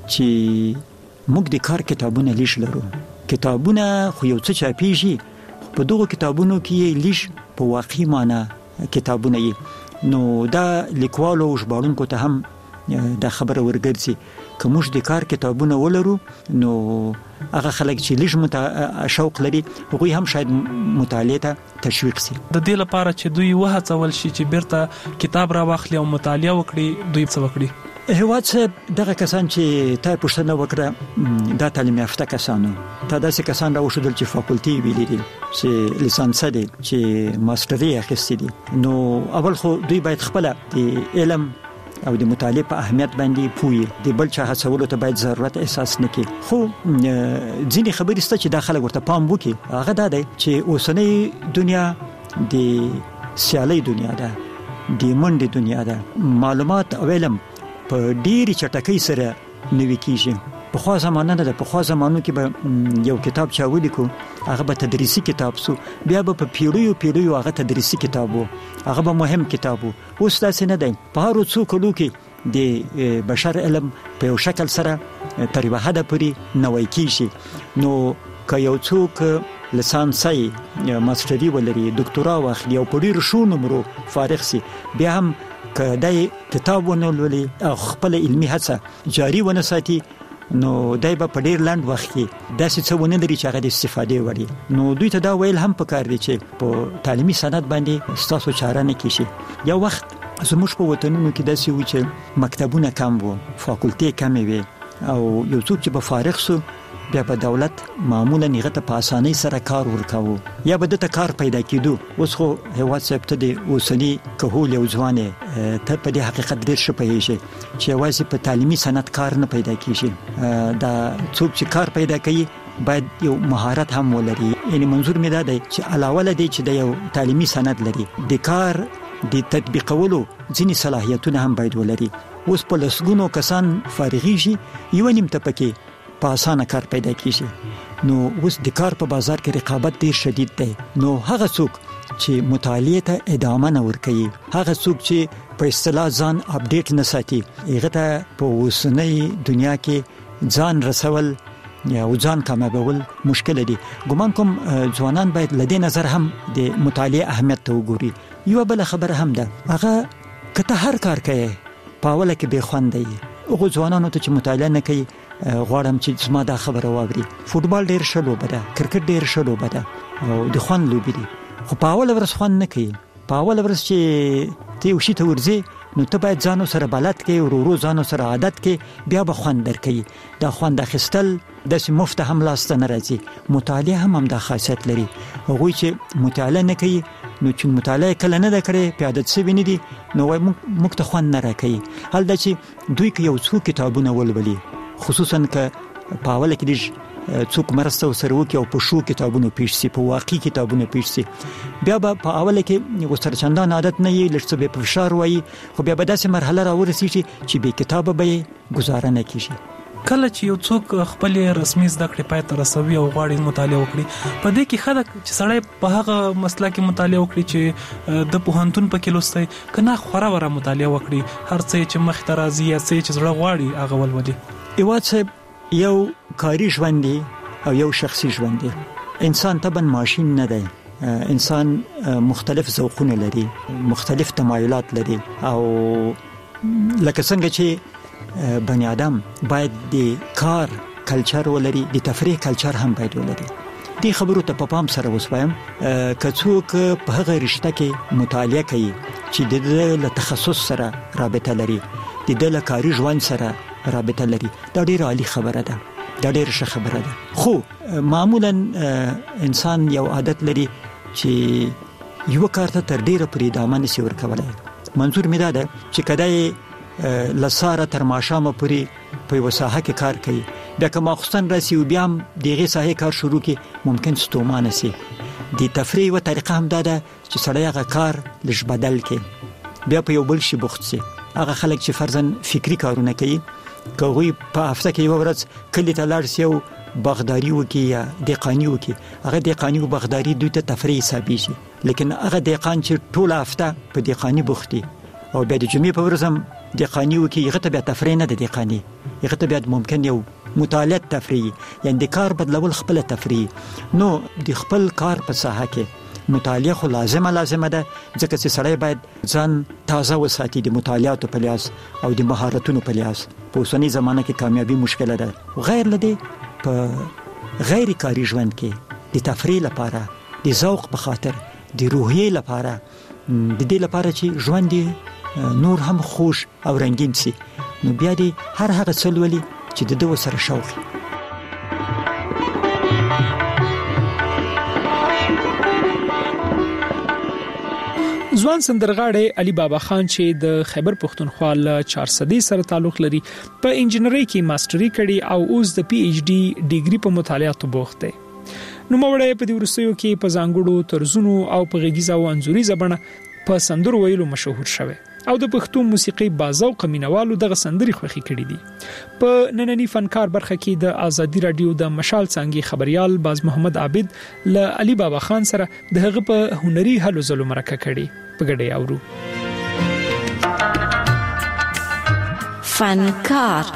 چې موږ د کار کتابونه لیش لرو. کتابونه خو یو څه چاپیږي، په دغه کتابونو کې لیش په واقعي معنی کتابونه یې، نو دا لیکوالو او ژباړونکو ته هم دا خبره ورګرځي که موږ د کار کتابونه ولرو نو هغه خلک چې لیش شوق لري هغوی هم شاید مطالعه ته تشویق شي. د دې لپاره چې دوی وهڅول شي چې بیرته کتاب را واخلي او مطالعه وکړي، دوی څه وکړي؟ هیواد صاحب دغه کسان چې تا پوښتنه وکړه دا تعلیم یافته کسانو ته داسې کسان راوښودل چې فاکولټي ویلي دي، چې لیسانس دي، چې ماستري اخیستي دي. نو اول خو دوی باید خپل د علم او د مطالعه په اهمیت باندې پوهی، د بل چا هڅولو ته باید ضرورت احساس نکړي. خو ځینې خبرې ست چې دا خلک ورته پام وکړي هغه دا دی چې اوسنۍ دنیا د سیالي دنیا ده، د منډې دنیا ده. معلومات او علم په ډېری چټکۍ سره نوي کیږي. په خو زمانه نه ده، په خو زمانو کې به یو کتاب چا ولیکو هغه به تدریسي کتاب سو، بیا به په پیړیو هغه تدریسي کتاب وو، هغه به مهم کتاب وو. اوس داسې نه دی. په هر څو کلو کې د بشر علم په یو شکل سره تر یوه حده پورې نوی کیږي. نو که یو څوک لیسانسي ماستري ولري، ډاکټورا واخلي او په ډېرو شو نمرو فارغ سي، بیا هم که دای کتاب ونولولي او خپل علمي هڅه جاري ونه ساتي نو دای په ډېر لاند وخت کې داسې څه ونه لري چې هغه د استفادې وړي. نو دوی ته دا ویل هم پکار دي چې په تعلیمي سند باندې ستاسو چاره نه کیږي. یو وخت زموږ په وطنونو کې داسې و چې مکتبونه کم وو، فاکولټي کمې وي او یو څوک چې په فارغ سو بیا په دولت معمولا هغه ته په اسانۍ سره کار ورکاوه یا به د کار پیدا کېدو. اوس خو هیواد صاحب ته د اوسنی کهول یو ځوانه ته په دې حقیقت ډېر ښه پوهیږي چې یوازې په تعلیمي سند کار نه پیدا کیږي. دا څوک چې کار پیدا کوي باید یو مهارت هم ولري. یعنی منظور مې دا دی چې علاوه لدی چې د یو تعلیمي سند لري د کار د تطبیقولو ځینې صلاحیتونه هم باید ولري. اوس په لسګونو کسان فارغیږي، یو نیم ته پکې په اسانه کار پیدا کیږي. نو اوس د کار په بازار کې رقابت ډیر شدید دی. نو هغه څوک چې مطالعه ته ادامه نه ورکوي، هغه څوک چې په اصطلاح ځان اپډیټ نه ساتي، هغه ته په اوسنۍ دنیا کې ځان رسول یا ځان کامیابول مشکل دي. ګومان کوم ځوانان باید لدې نظر هم د مطالعه اهمیت ته وګوري. یو بل خبره هم ده، هغه کته هر کار کوي په اوله کې به خوند دی. هغه ځوانانو ته چې مطالعه نه کوي غواړم چې زما دا خبره واوري. فوټبال ډیر ښه لوبه ده، کرکټ ډیر ښه لوبه ده او د خوند لوبې دي، خو په اول ورځ خوند نه کوي. په اول ورځ چې ته یو شي ته ورځې نو ته باید ځانو سره بلد کې ورو ځانو سره عادت کې بیا به خوند درکې. دا خوند اخیستل داسې مفت هم لاسته نه راځي. مطالعه هم دا خاصیت لري. هغوی چې مطالعه نه کوي نو چې مطالعه کله نه کړي په عادت سوي نه دي نو وای موږ ته خوند نه راکوي. حال دا چې دوی کې یو څو کتابونه ولولي، خصوصا که په اوله کې څوک مرسته وسره وکړي او په شو کتابونو پیښ سي، په واقعي کتابونو پیښ سي، بیا به په اوله کې وسره چندان عادت نه یي، لږ څه به فشار وایي، خو بیا به داسې مرحله راورسیږي چې به کتابه به گزاره نه کیږي. کله چې یو څوک خپل رسمي زده کړې پای ته رسوي او غواړي مطالعه وکړي په دې کې خلک چې سړی په هغه مسله کې مطالعه وکړي چې د پوهنتون په کې لوستي کنه خورا مطالعه وکړي هر څه چې مخ ته راځي یا څه چې زړه غواړي هغه ولولي. ایواد صاحب یو کاری ژوند او یو شخصي ژوند دی. انسان طبعا ماشين نه دی. انسان مختلف ذوقونه لري، مختلف تمایلات لري او لکه څنګه چې بني آدم باید د کار کلچر ولري، د تفریح کلچر هم باید ولري. دې خبرو ته په پام سره وسوایم کڅوک په هغه رشته کې مطالعه کوي چې د تخصص سره رابطه لري، د کاري ژوند سره رابطه لري، دا ډیره عالی خبره ده، دا ډیره ښه خبره ده. خو معمولا انسان یو عادت لري چې یو کار ته تر ډیره پرې ادامه نشي ورکولای. منظور مې ده چې کدی لساره تر ماښامه پورې په وساحه کې کار کوي، بیا که ماخوستن راسي او بیا هم دغه ساحه کار شروع کی ممکن ستومانه سي. د تفریح و طریقه هم ده چې سړی هغه کار لږ بدل کړي، بیا په یو بل شي بوخت سي. هغه خلک چې فرضاً فکری کارونه کوي کوي په هفته کې یو ورځ کلی ته لاړ شي او باغداري وکي یا دهقاني وکي، هغه دهقاني او باغداري دوی ته تفریح حسابي شي. لیکن هغه دهقان چې ټول هفته په دهقاني بوختي او بیا د جمعې په ورځ هم دهقاني وکي، هغه ته بیا تفریح نه ده دهقاني، هغه ته بیا ممکن یو مطالعه تفریح، یعنی د کار بدلول خپل تفریح. نو د خپل کار په ساحه کې مطالعه خو لازمه ده، ځکه چې سړی باید ځان تازه وساتي د مطالعاتو په لحاظ او د مهارتونو په لحاظ. په اوسنۍ زمانه کې کامیابی مشکله ده. غیر لدی په غیر کاری ژوند کې د تفریح لپاره، د ذوق په خاطر، د روحیې لپاره، د دې لپاره چې ژوند نور هم خوش او رنگین شي، نو بیا دې هر هغه څه ولولي چې د دوه سره شوق. ځوان سندرغاړی علي بابا خان چې د خیبر پښتونخوا له 400 سره تعلق لري، په انجینری کې ماستری کړي او اوس د پی ایچ ډي ډیګري په مطالعاتو بوخت دی. نو موړی په دې ورسېو کې په ځانګړو طرزونو او په غږیزه او انځوري ژبه په سندرو ویلو مشهور شوی او د پښتو موسیقي بازوق مینوالو دغه سندري خوښي کړي دي. په نننی فنکار برخه کې د آزادي رادیو د مشال څنګه خبريال باز محمد عابد له علي بابا خان سره دغه په هنري هلو زلو مرکه کړي. په ګډه اورو. فنکار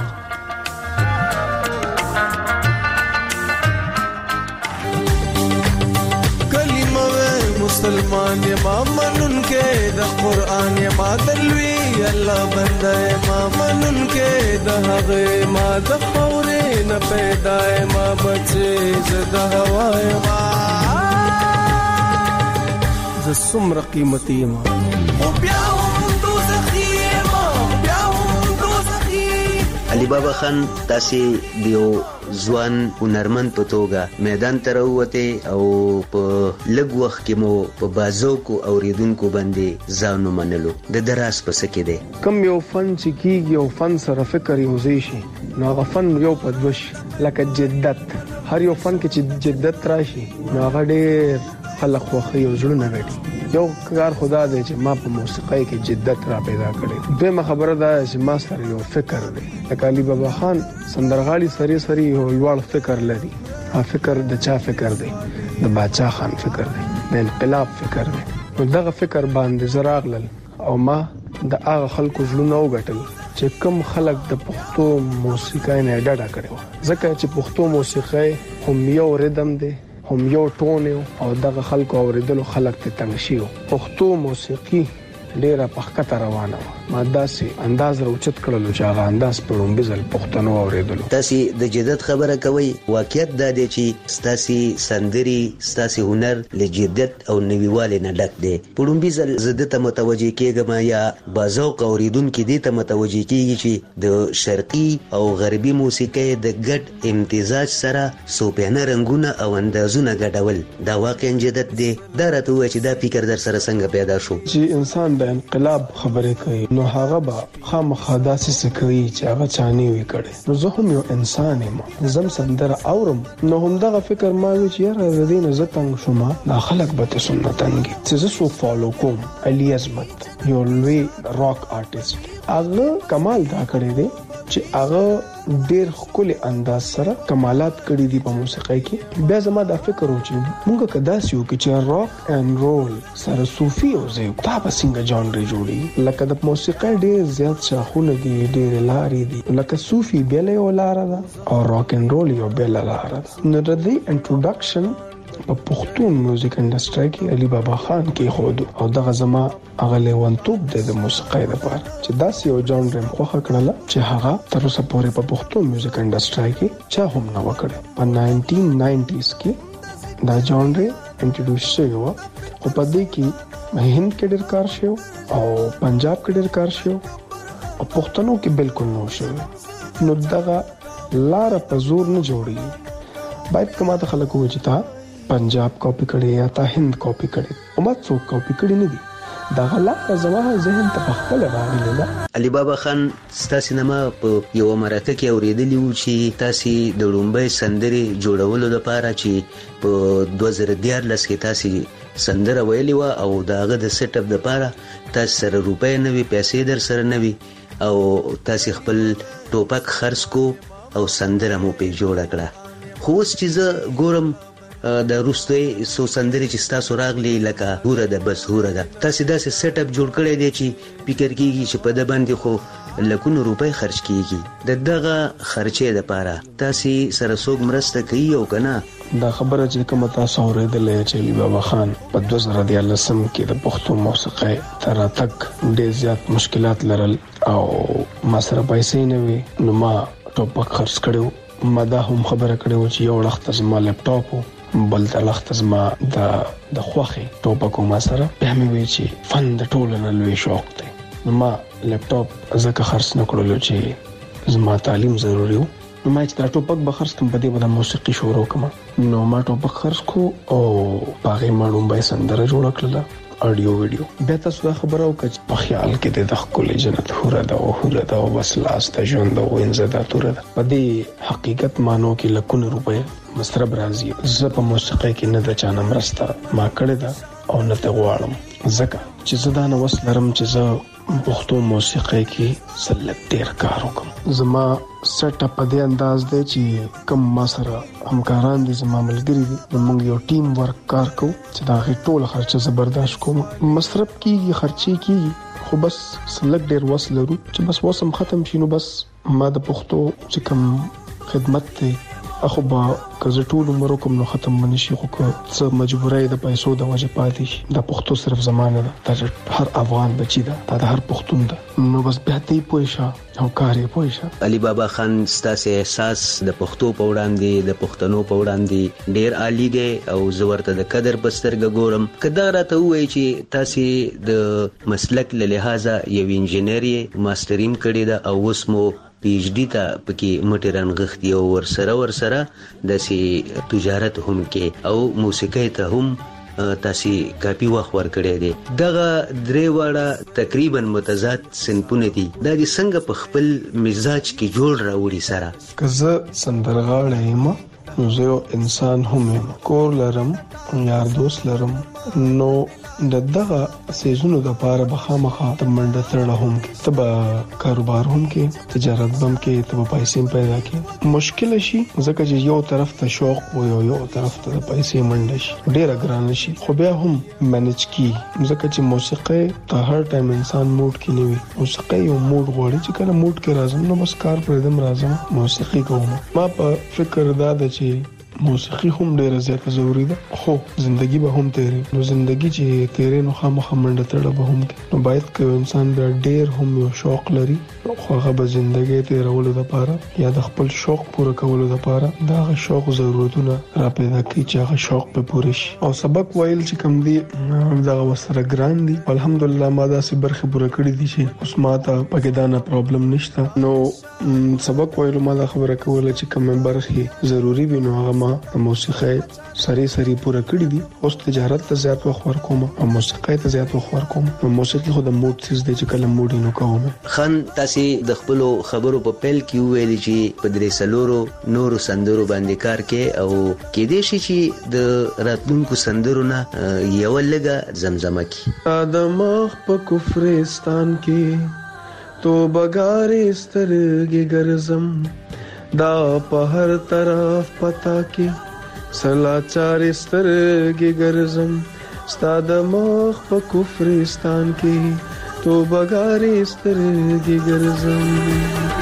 مسلمان یما منن کې د قران یما دلوي الله بنده یما منن کې د هغه ما د خورې نه پیدا یما بچي زده هوا یما ز سمر قیمتي یما او بیا هم دوزخي یما بیا هم دوزخي. علي بابا خان تاسو دیو ځوان هنرمند په توګه میدان ته راووته او په لږ وخت کې مو په بازوکو اوریدونکو باندې ځان ومنلو. د دراس په سکه دی کم یو فن چې کیږي او فن سره فکر یو ځای شي، نو هغه فن یو پدوش لکه جدت. هر یو فن کې چې جدت راشي نو هغه ډېر خلک خوښي او زړونه غړي. یو کار خدا دی چې ما په موسیقۍ کې جدت را پیدا کړي. دویمه خبره ده چې ما سره یو فکر دی. لکه علي بابا خان سندرغاړي سری یو لوړ فکر لري. ها فکر د چا فکر دی؟ د باچا خان فکر دی، د انقلاب فکر دی. نو دغه فکر باندې زراغلل او ما د هغه خلکو زړونه وګټل چې کوم خلک د پښتو موسیقۍ نه ډډه کړي، ځکه چې پښتو موسیقۍ هم یو ریدم دی، هم یو ټون او دغه خلکو اوریدلو خلک ته تنګ شي. پښتو موسیقي ډیره پخکته روانه و. ما داسې انداز راوچت کړلو چې هغه انداز په لومبي ځل پښتنو اوریدلو. تاسو د جدت خبره کوي، واقعیت دا دی چې ستاسو سندري، ستاسو هنر له جدت او نویوالي نه ډک دی. په لومبي ځل زده ته متوجي کېږم یا بازوق اوریدونکو دې ته متوجي کېږي چې د شرقي او غربي موسیقۍ د ګډ امتزاج سره سوپینه رنگونه او اندازونه ګډول دا واقعا جدت دی. دا راته وایي چې دا فکر در سره څنګه پیدا شو؟ چې انسان د انقلاب خبرې کوي نو هغه به خامخا داسې څه کوي چې هغه چاني وي کړي. نو زه هم یو انسان یم، زم سندره اورم، نو هم دغه فکر ما وی چې یاره د دې نه زه تنګ شوم، دا خلک به ته سنتنګي چې زه سو فالو کوم. علي عظمت یو لوی راک آرټیست، هغه کمال دا کړی دی چې هغه ډیر خپل انداز سره کمالات کړی دي په موسیقۍ کې. بیا زما دا فکر و چې موږ کدا سيو چې راک اینڈ رول سره صوفي او زه تا په څنګه جانر جوړي. لکه د موسیقۍ ډیر زیات شاخونه دي، ډیر لارې دي. لکه صوفي بل یو لار ده او راک اینڈ رول یو بل لار ده. نو د دې انټروډکشن په پښتون میوزیک انډستری کې علي بابا خان کې خود او دغه زما هغه لیوانتوب د موسیقۍ لپاره چې داسې یو جانر خوخه کړل چې هغه تر اوسه پورې په پښتون میوزیک انډستری کې چا هم نه وکړي. په 1990s کې دا جانر انټروډوس شو او په دې کې هند کې ډېر کار شو او پنجاب کې ډېر کار شو او پښتنو کې بالکل نه شو. نو دغه لار په زور نه جوړي. باید کومه ته خلک وایي چې تا پنجاب کاپی کړي یا تا هند کاپی کړي او ما څوک کاپی کړي نه دي. دا غلا زما ذهن ته خپل راغلی ده. علي بابا خان ستاسو نامه په یو مرکه کې اوریدلی و چې تاسو د لومبۍ سندري جوړولو لپاره چې په 2014 کې تاسو سندره ویلې و او داغه د سیټ اپ لپاره تاسو سره روپۍ نه وي، پیسې در سره نه وي او تاسو خپل ټوپک خرڅ کو او سندره مو په جوړ کړه. خو اوس چې زه ګورم د روسي سو سندري چې تاسو راغلي لکه هوره د بس هوره ده، تاسو داسې سیټ اپ جوړ کړی دی چې فکر کیږي چې په د باندې خو لکونو روپۍ خرج کیږي. دغه خرچې لپاره تاسو سره څوک مرسته کوي او کنه؟ دا خبره چې کوم تاسو اورېدلې چې علي بابا خان په 2013 کې د پښتو موسیقۍ تر تک ډېر زیات مشکلات لرل او ما سره پیسې نه وي نو ما ټوپک خرڅ کړو. ما دا هم خبره کړو چې یو وخت زما لپټاپ بل د لخت زما د خوخي ټوپکو ما سره به مې وی چې فن د ټولو نه لوی شوق دی. ما لپټاپ زکه خرڅ نه کړلو چې زما تعلیم ضروری و. نو ما چې دا ټوپک به خرڅ کوم په دې باندې موسیقي شروع کوم. نو ما ټوپک خرڅ کو او باغې ماړم به سندره جوړ کړل اډیو ویډیو. بیا تاسو دا خبره وکړه په خیال کې د خپل جنت هوره دا او بس لاس ته ژوند او انزدا توره ده. په دې حقیقت مانو کې لکونه روپے مسترب راځي. زه په موسیقۍ کې نه د چانه مرسته ما کړې ده او نه ته غواړم ځکه چې زه دا نه وسلرم چې زه پښتو موسیقۍ کې سلک ډیر کار وکم. زما سیټ اپ په دې انداز دی چې کوم ما سره همکاران دي زما ملګری دي موږ یو ټیم ورک کار کوو چې دا غي ټول خرچه زبرداشت کوم. مصرف کیږي خرچي کیږي خو بس سلک ډیر وسلرو چې بس وسم ختم شینو بس ما د پښتو چې کوم خدمت ته اخو با کزه ټول عمر کوم نو ختم منشي خو که څه مجبورای د پیسو د وجه پاتې شي. د پښتو صرف زمانه ده د هر افغان بچی ده د هر پښتون ده نو بس به ته پوښه او کارې پوښه. علي بابا خان ستاسو احساس د پښتو په وړاندې د پښتنو په وړاندې ډیر عالی دی او زورته د قدر بسترګ ګورم. کدا راته وایي چې تاسو د مسلک له لحاظه یو انجینری ماسترین کړی دا او اوس مو پی ایچ ډی ته پکې مټران غختي او ورسره د سی تجارت هم کې او موسیقۍ ته هم تاسو کافي وخت ورکړی دی. دغه درې واړه تقریبا متضاد صنفونه دي. دا د څنګه په خپل مزاج کې جوړ راوړي سره؟ کزه سندرغاړی یم نو زه انسان هم یم، کور لرم، یار دوست لرم. نو دغه سيزونو د پاره بخامخه د منډه تړه هم کې تبا کاروبار هم کې تجارت بم کې تبا پیسې پیدا کې مشکل شي ځکه چې یو طرف ته شوق و یو طرف ته پیسې منډه شي ډیره ګران شي. خو بیا هم مانج کی ځکه چې موسیقي ته هر ټایم انسان موډ کې نه وي. موسیقي یو موډ غواړي چې کله موډ کې راځم نو بس کار پر دم راځم موسیقي کوم. ما په فکر دا د چې موسیقي هم ډیره زیاته ضروری ده خو زندگی به هم تیری نو زندگی چې تیرې نو خامخا منډه تړه به هم کې نو باید که انسان بیا ډیر هم یو شوق لري خو هغه به زندگی تیرولو لپاره یا د خپل شوق پوره کولو لپاره دا شوق ضرورتونه را پیدا کوي چې هغه شوق په پوره شي. او سبق ویل چې کوم دی دا وسره ګران دي الحمدلله ما دا سي برخه پوره کړې دي چې اوس ما ته پکې دا نه پرابلم نشته. نو سبق ویل ما دا خبره کوله چې کوم برخه ضروری وي نو هغه د موسیقۍ سری پوره کړی دي. اوس تجارت ته زیات وخت ورکوم او موسیقۍ ته زیات وخت ورکوم. نو موسیقي خو د موډ څه دی چې کله موډ نو کوم. خان تاسو د خپل خبرو په پیل کې ویل چې په درې سلورو نورو سندرو باندې کار کې او کې دې شي چې د راتلونکو سندرو نه یو لګه زمزمه کی د مخ په کفرستان کې تو بګارې سترګې ګرځم دا په هر طرف پتا کې سلاچار سترګې ګرځم ستا د مخ په کفرستان کې توبګارې سترګې ګرځم.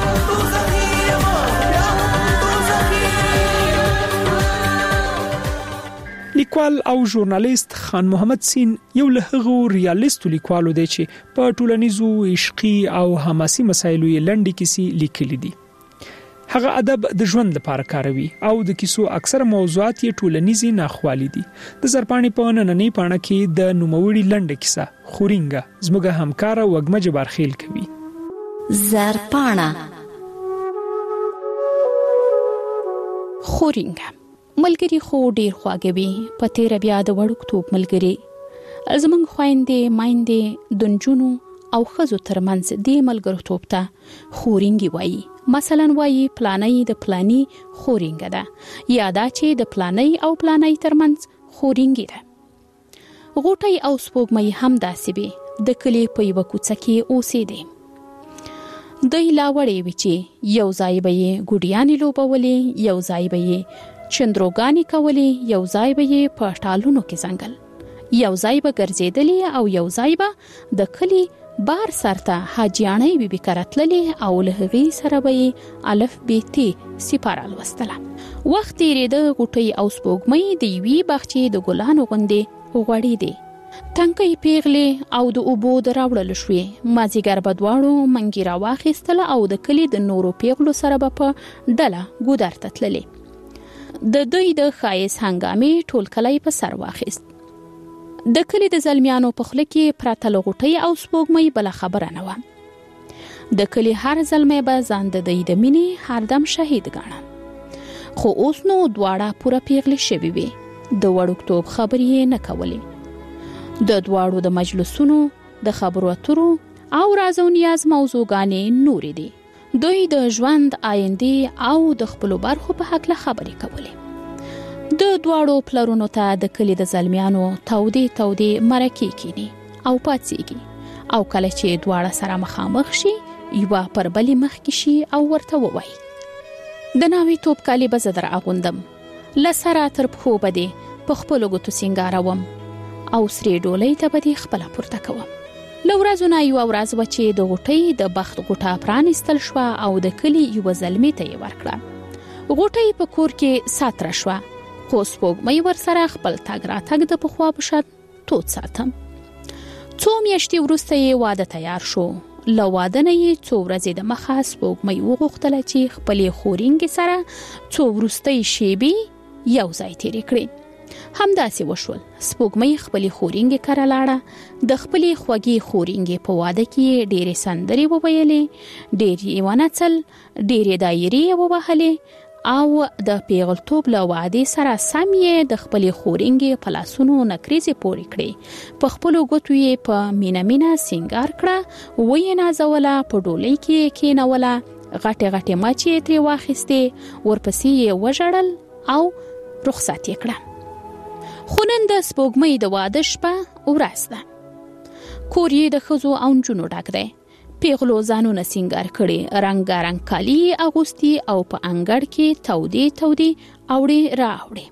لیکوال او ژورنالیست خان محمد سین یو له هغو ریالیستو لیکوالو دی چې په ټولنیزو عشقي او حماسي مسایلو یې لنډې کیسې لیکلي دي. هغه ادب د ژوند لپاره کاروي او د کیسو اکثره موضوعات یې ټولنیزي ناخوالي دي. د زرپاڼې په نننۍ پاڼه کې د نوموړي لنډه کیسه خورینګه زموږ همکار وګمه جبارخیل کوي. زرپاڼه خورینګه ملګری خو ډیر خواږوي په تیر بیا د وړوکتوب ملګری زمونږ خويندې مایندې دنجونو او خزو ترمنځ د ملګرتوب ته خورینګي وایي. مثلا وایي پلانې د پلاني خورینګه ده یا دا چې د پلانې او پلانې ترمنځ خورینګي ده. غوټي او سپوږمۍ هم داسې به د کلی په یو کوڅه کې اوسې دي. دوی لا وړې وی چې یو ځای به یې ګډیانې لوبولې یو ځای به یې چندروګانی کولې یو ځای به یې په ټالونو کې ځنګل یو ځای به ګرځېدلې او یو ځای به د کلی بار سرته حاجیانې بیبي کرتللې او له هغې سره به یې الف ب ت سپاره لوستله. وخت تېرېده غوټۍ او سپوږمۍ د یوې باغچې د ګلانو غوندې غوړې دي. تنکۍ پیغلې او د اوبو د راوړلو شوې. مازیګر به دواړو منګي راواخیستله او د کلي د نورو پیغلو سره به په ډله ګودر ته تللې. د دوی د خایس هنګامې ټول کلی په سر واخیست. د کلی د زلمیانو په خوله کې پراته لغوټۍ او سپوږمۍ بل خبره نه و. د کلی هر زلمی به ځان د دوی د مینې هردم شهید ګاڼه. خو اوس نو دواړه پوره پیغلې شوې وې. د وړوکتوب خبرې یې نه کولې. د دواړو د مجلسونو د خبرو اترو او راز او نیاز موضوعګانې نورې دي. دوی د ژوند آینده او د خپل برخو په حق له خبرې کولې. د دواړو پلرونو ته د کلی د زلمیانو تودې مرکې کینی او پاتېږي او کله چې دواړه سره مخامخ شي یو پر بل مخ کې شي او ورته وایي د ناوی توپ کالی به زدر اغوندم لسره تر پخو بده په خپل ګوتو سنگاروم او سری ډولۍ ته بده خپل پورته کوم. لورازونه یو ورځ و چې د غوټۍ د بخت غوټه پرانستل شو او د کلی یو زلمی ته یې ورکړه. غوټۍ په کور کې ساتره شو خو سپوږمۍ ورسره خپل تګ راتګ د پخوا په شان تود ساتم. څو میاشتې وروسته یې واده تیار شو. له واده نه یې څو ورځې د مخه سپوږمۍ وغوښتله چې خپلې خورینګې سره څو وروستۍ شېبې یو ځای تېرې کړي. همداسې وشول. سپوږمۍ خپلې خورینګې کره لاړه. د خپلې خوږې خورینګې په واده کې ډېرې سندرې وویلې، ډېرې ونڅل، ډېرې دایرې ووهلې او د پیغلتوب له وعدې سره سم یې د خپلې خورینګې په لاسونو نکریزې پورې کړې. په خپلو ګوتو یې په مینه مینه سینګار کړه، ویې نازوله، په ډولۍ کې کېنوله، غټې غټې مچې یې ترې واخیستې، ورپسې یې وژړل او رخصت یې کړه. خو نن د سپوږمۍ د واده شپه ورځ ده. کور یې د ښځو او نجونو ډک دی. پیغلو ځانونه سینګار کړي، رنګارنګ کالي اغوستي او په انګړ کې تودې اوړې راوړې.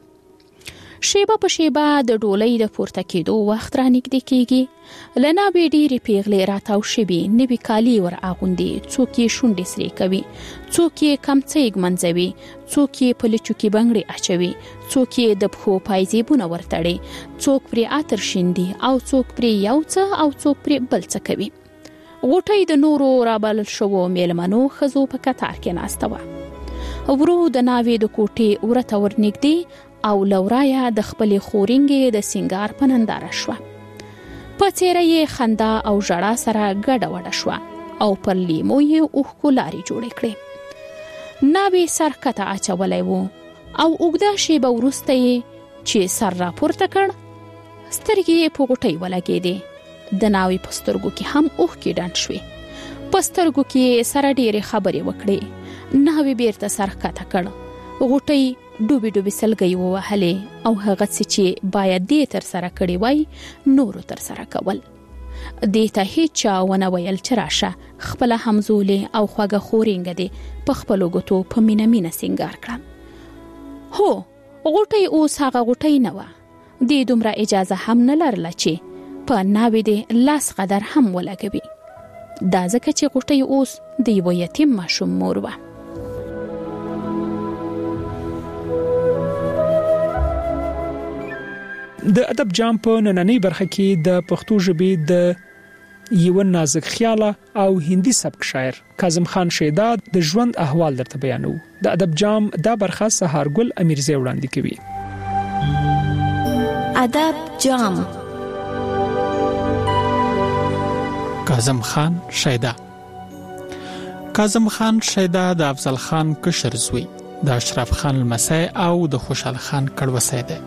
شیبه په شیبه د ډولۍ د پورته کېدو وخت را نږدې کېږي. له ناوې ډېرې پیغلې راتاو شوي، نوي کالي ور اغوندي، څوک یې شونډې سرې کوي، څوک یې کمڅۍ ږمنځوي، څوک یې په لچو کې بنګړې اچوي، څوک یې د پښو پایزیبونه ورتړي، څوک پرې عطر شیندي او څوک پرې یو څه او څوک پرې بل څه کوي. غوټۍ د نورو رابلل شوو میلمنو ښځو په کتار کې ناسته وه. ورو د ناوې د کوټې ورته ورنږدې او لورایه د خپلې خورینګې د سینګار په ننداره شوه. په څېره یې خندا او ژړا سره ګډه وډه شوه او پر لیمو یې اوښکو لارې جوړې کړې. ناوې سر کته اچولی و او اوږده شیبه وروسته یې چې سر راپورته کړ، سترګې یې په غوټۍ ولګېدې. د ناوې په سترګو کې هم اوښکې ډنډ شوې. په سترګو کې سره ډېرې خبرې وکړې. ناوې بیرته سر کته کړ. غوټۍ ډوبې ډوبې سلګۍ ووهلې او هغه څه چې باید دې تر سره کړي وای نورو تر سره کول. د ته هیڅ ونه ویل چې راشه خپل همزولې او خوګه خورینګ دي په خپل غوتو په مینه سنگار کړم. هو غوټي اوس هغه غوټي نه و د دومره اجازه هم نه لرله چې په ناوې د لاس قدر هم ولګوي. دا ځکه چې غوټي اوس د یو یتیم ماشوم مور و. د ادب جام په نننۍ برخه کې د پښتو ژبې د یو نازک خیاله او هندي سبک شاعر کاظم خان شیدا د ژوند احوال درته بیانو. د ادب جام دا برخه سهارګل امیرزی وړاندې کوي. ادب جام کاظم خان شیدا. کاظم خان شیدا د افضل خان کشر زوی، د اشرف خان لمسی او د خوشحال خان کړوسی دی.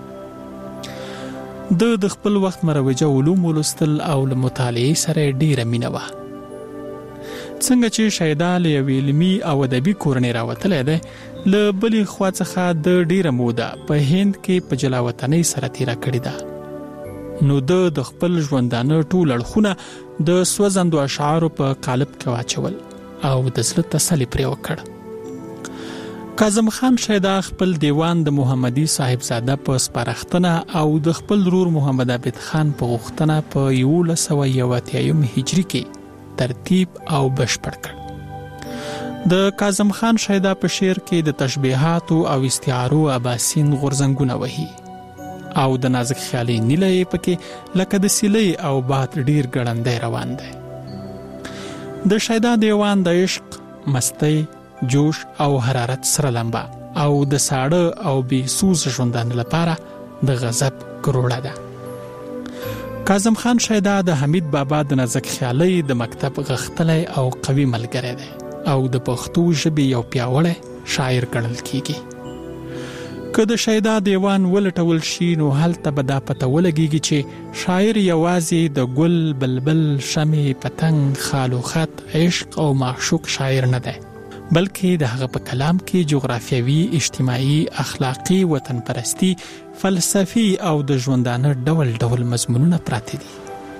د خپل وخت مروجه علوم ولوستل او له مطالعې سره ډیره مینه وه. څنګه چې شیدا له یوې علمي او ادبي کورنۍ راوتلی دی، له بلې خوا څخه د ډیره موده په هند کې په جلاوطنۍ سره تیره کړې ده. نو د خپل ژوندانه ټول اړخونه د سوځندو اشعارو په قالب کې واچول او د زړه تسلي پرې وکړ. کاظم خان شیدا خپل دیوان د محمدي صاحبزاده په سپارښتنه او د خپل ورور محمد عابد خان په غوښتنه په 1181 هجری کې ترتیب او بشپړ کړ. د کاظم خان شیدا په شعر کې د تشبیهات او استعارو اباسین غورځنګونه وهي او د نازک خیالي نیلې پکې لکه د سیلې او باد ډیر ګړندې روان دی. د شیدا دیوان د عشق، مستی، جوش او حرارت سره لمبا او د ساړه او بې سوز ژوندانه لپاره د غضب کروړه ده. کاظم خان شیدا د حمید بابا د نازک خیالي د مکتب غختلی او قوي ملګری دی او د پښتو ژبې یو پیاوړی شاعر ګڼل کیږي. که د شیدا دیوان ولټول شي نو هلته به دا پته ولګیږي چې شاعر یوازې د ګل، بلبل، شمع، پتنګ، خال و خط، عشق او معشوق شاعر نه دی، بلکې د هغه په کلام کې جغرافیوي، اجتماعي، اخلاقی، وطن پرستی، فلسفي او د ژوندانه ډول ډول مضمونونه پراته دي.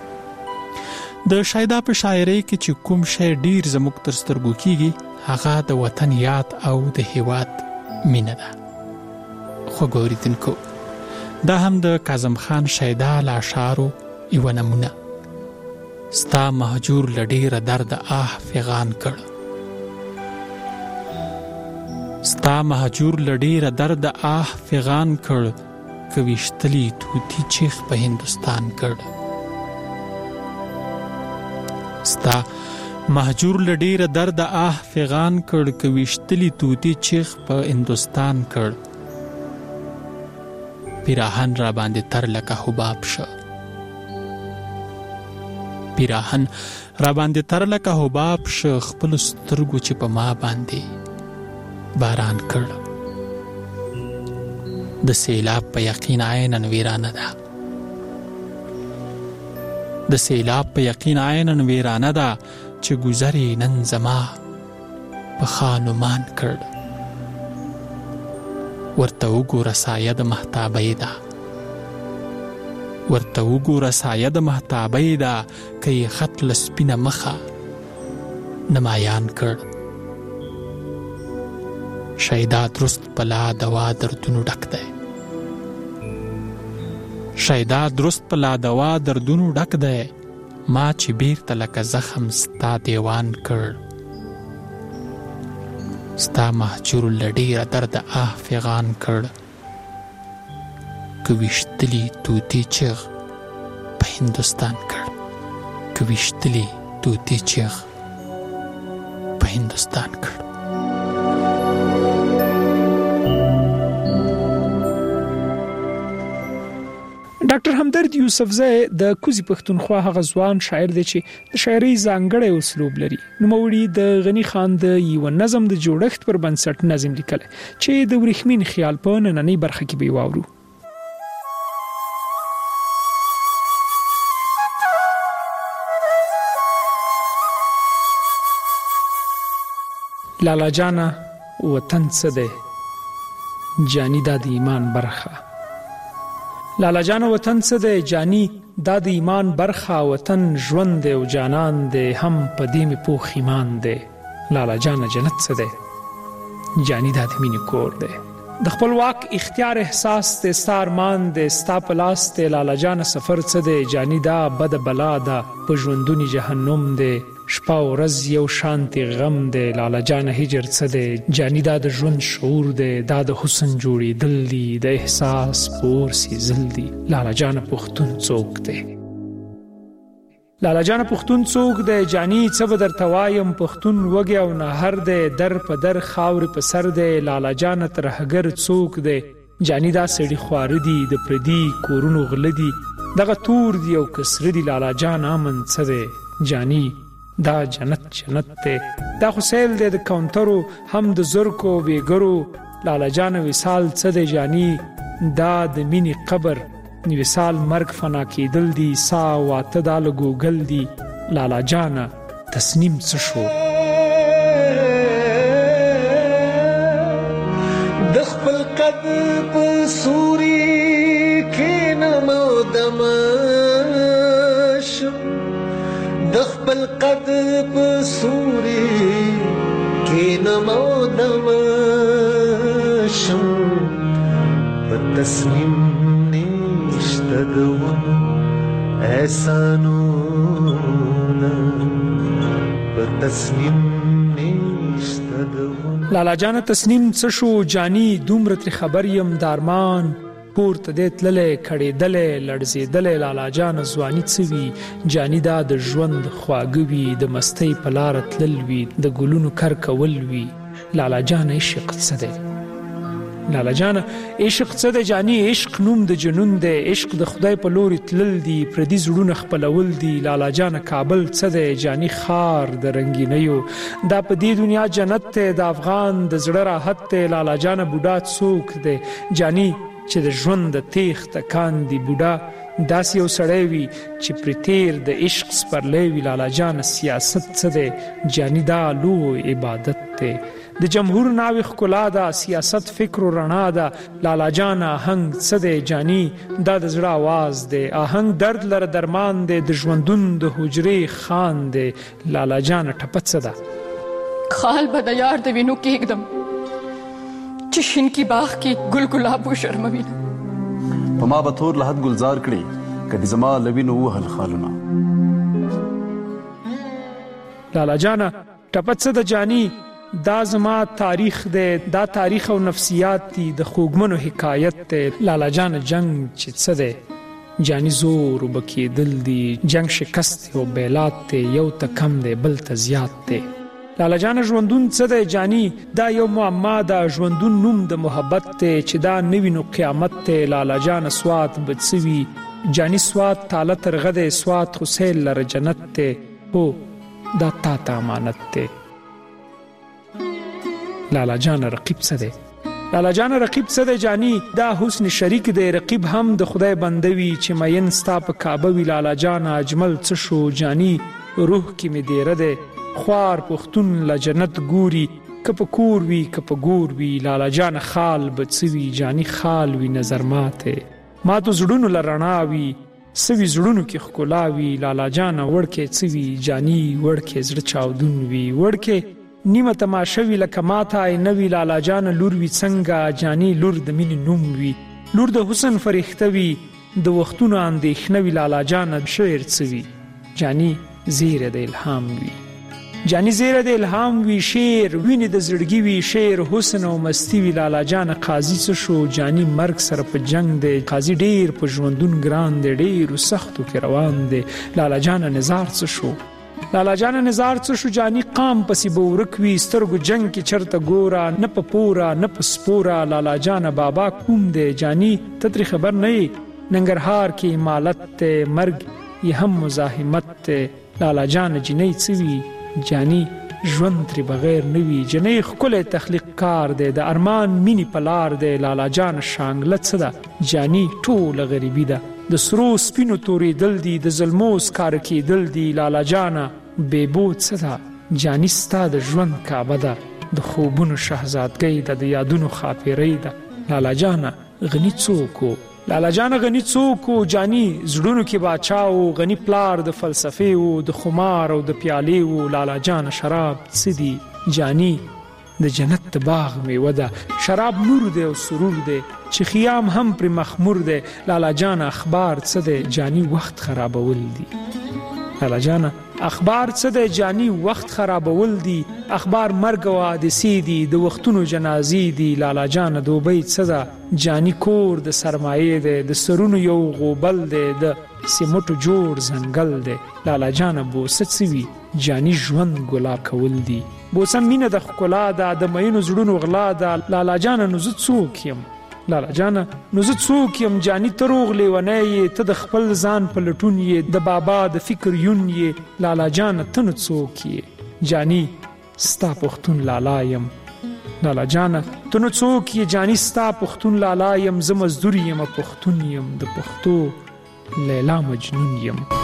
د شیدا په شاعرۍ کې چې کوم شی ډیر زموږ تر سترګو کیږي هغه د وطن یاد او د هیواد مینه ده. خو ګوریدونکو، دا هم د کاظم خان شیدا له اشعارو یوه نمونه. ستا مهجور له ډیره درده آه فغان کړ، ستا مهجور لډیره درد آه فغان کړ، کويشتلی توتی چیخ په هندستان کړ. ستا مهجور لډیره درد آه فغان کړ، کويشتلی توتی چیخ په هندستان کړ. پیراهن را باندې تر لکه حباب شه، پیراهن را باندې تر لکه حباب شه، خپل سترګو چې په ما باندې باران کړ. د سیلاب په یقین عینن ویرانه ده، د سیلاب په یقین عینن ویرانه ده، چې گذری نن زما په خانمان کړ. ورته وګوره سایه د مهتابۍ ده، ورته وګوره سایه د مهتابۍ ده، که یې خط له سپینه مخه نمایان کړ. شیدا درست پلا دوا دردونو ډک دی، شیدا درست پلا دوا دردونو ډک دی، ما چې بیرته لکه زخم ستا دیوان کړ. ستا مهجور لډیره درد آه فغان کړ، کويشتلی توتی چیغ په هندستان کړ، کويشتلی توتی چیغ په هندستان کړ. ډاکټر همدرد یوسفزی د کوزي پښتونخوا هغه ځوان شاعر دی چې د شاعرۍ ځانګړی اسلوب لري. نوموړي د غني خان د یو نظم د جوړښت پر بنسټ نظم لیکل چې د ورېښمین خیال په نننۍ برخه کې به واورو. لالا جانا وطن څه دی، جانی دا د ایمان برخه، لالا جان وطن څه دی جانی دا د ایمان برخه وطن ژوند دی او جانان دی هم په دې مې پوخ ایمان دی لالا جان جنت څه دی جانی دا د مینې کور دی د خپل واک اختیار احساس دی ستا ارمان دی ستا په لاس دی لالا جان سفر څه دی جانی دا بد بلا ده په ژوندونی جهنم دی شپه او ورځ یو شانتي غم دی لالا جان هجر څه دی جانی دا د ژوند شعور دی دا د حسن جوړېدل دي د احساس پور سیزل دي لالا جان پښتون څوک دی لالا جان پښتون څوک دی جانی څه به درته وایم پښتون وږی او نهر دی در په در خاورې په سر دی لالا جان ترهګر څوک دی جانی دا سړي خواره دي د پردي کورونو غله دي دغه تور دي او کسره دي لالا جان امن څه دی جانی دا جنت دی دا خو سیل دی د کاونټرو هم د زرکو بیګرو لالا جان وصال څه دی جانی دا د مینې قبر وصال مرګ فنا کېدل دي سا واته دا له ګوګل دي لالا جان تسنیم څه شو د خپل قد په سوري کې نمو دمشم د خپل قد په سوري کې نمو دمشم په تسنیم دونو احسانونه په تسنیم نشته دونو لالا جان تسنیم څه شو جانی دومره تر خبر یم دارمان پورته دې تللې کړېدلې لړزېدلې لالا جان ځواني څه وي جانی دا د ژوند خواږه وي د مستۍ په لاره تلل وي د ګلونو کر کول وي لالا جان عشق څه دی لالا جان عشق څه دی جانی عشق نوم د جنون دی عشق د خدای په لوري تلل دي پردي زړونه خپلول دي لالا جان کابل څه دی جانی خار د رنگینیو دا په دې دنیا جنت دی د افغان د زړه راحت دی لالا جان بوډا څوک دی جانی چې د ژوند د تیغ تکان دی بوډا داسې یو سړی وي چې پرې تیر د عشق سپرلی وي لالا جان سیاست څه دی جانی دا لوی عبادت دی د جمهور ناوی ښکلا ده سیاست فکر و رڼا ده لالا جان آهنګ څه دی جانی دا د زړه آواز دی آهنګ درد لره درمان دی د ژوندون د حجرې خان دی لالا جان ټپه څه ده خال به د یار د وینو کېږدم چې شین کی باغ کې ګل ګلاب وشرموي په ما به تور لحد ګلزار کړي که د زما له وینو وهل خالونه لالا جان ټپه څه ده جانی دا زما تاریخ دی دا تاریخ او نفسیات دي د خوږمنو حکایت دی لالا جان جنگ چې څه دی جانی زور وبکېدل دي جنگ شکست او بیلات دی یو ته کم دی بل ته زیات دی لالا جان ژوندون څه دی جانی دا یو معما ده ژوندون نوم د محبت دی چې دا نوی نو قیامت دی لالا جان سوات بدسوي جانی سوات تاله ترغه دی سوات خو سیل لره جنت دی هو دا تا ته امانت دی لالا جان رقیب څه دی لالا جان رقیب څه دی جانی دا حسن شریک دی رقیب هم د خدای بندوي چې مین ستا په کعبه وي لالا جان اجمل څه شو جانی روح کې مې دیره دی خوار پښتون له جنت ګوري که په کور وي که په ګور وي لالا جان خال به څه وي جانی خال وي نظر ماته ماتو زړونو له رڼا وي سوي زړونو کې ښکلا وي لالا جان وړکې څه وي جانی وړکې زړه چاودون وي وړکې نیمه تماشه وي لکه ماته آینه وي لالا جان لور وي څنګه جانی لور د مینې نوم وي لور د حسن فرښته وي د وختونو اندېښنه وي لالا جان شعر څه وي جانی زیره د الهام وي جانی زیره د الهام وی شعر ویني د زړګي وی شعر حسن او مستی وی لالا جان قاضي څه شو جانی مرګ سره په جنگ دی قاضي ډیر په ژوندون ګران دی ډیر سختو کې روان دی لالا جان نزار څه شو لالا جان نزار څه شو جانی قام پسې به ورک وي سترګو جنگ کې چرته ګوره نه په پورا نه په سپوره لالا جان بابا کوم دی جانی ته ترې خبر نه ننګرهار کې امالت دی مرګ یې هم مزاحمت دی لالا جان جنۍ څه وي جانی ژوند ترې بغیر نه وي جنۍ ښکلی تخلیق کار دی د ارمان مینې په لار دی لالا جان شانګله څه ده جانی ټوله غریبي ده د سرو سپینو تورېدل دي د ظلمو سکاره کېدل دي لالا جانه بېبو څه ده جانی ستا د ژوند کعبه ده د خوبونو شهزادګۍ ده د یادونو خاپیرۍ ده لالا جانه غني څوک لالا جان غنی څوک و جانی زړونو کې باچا و غنی پلار د فلسفې و د خمار او د پیالې و لالا جان شراب څه دي جانی د جنت د باغ میوه ده شراب نور دی او سرور دی چې خیام هم پر مخمور دی لالا جان اخبار څه دی جانی وخت خرابول دي لالا جان اخبار څه دی جانی وخت خرابول دي اخبار مرګ او حادثې دي د وختونو جنازې دي لالا جان دوبۍ څه ده جانی کور د سرمایې دی د سرونو یو غوبل دی د سیمټو جوړ ځنګل دی لالا جان بوسه څه وي جانی ژوند ګلا کول دي بوسه مینه د ښکلا ده د مینو زړونو غلا ده لالا جان نو زه څوک یم لالا جان نو زه څوک یم جانی تروغ لیونی ته د خپل ځان په لټون یې د بابا د فکر یون یې لالا جان ته نو څوک یې جانی ستا پښتون لالا یم لالا جان ته نو څوک یې جانی ستا پښتون لالا یم زه مزدور یم پښتون یم د پښتو لیلا مجنون یم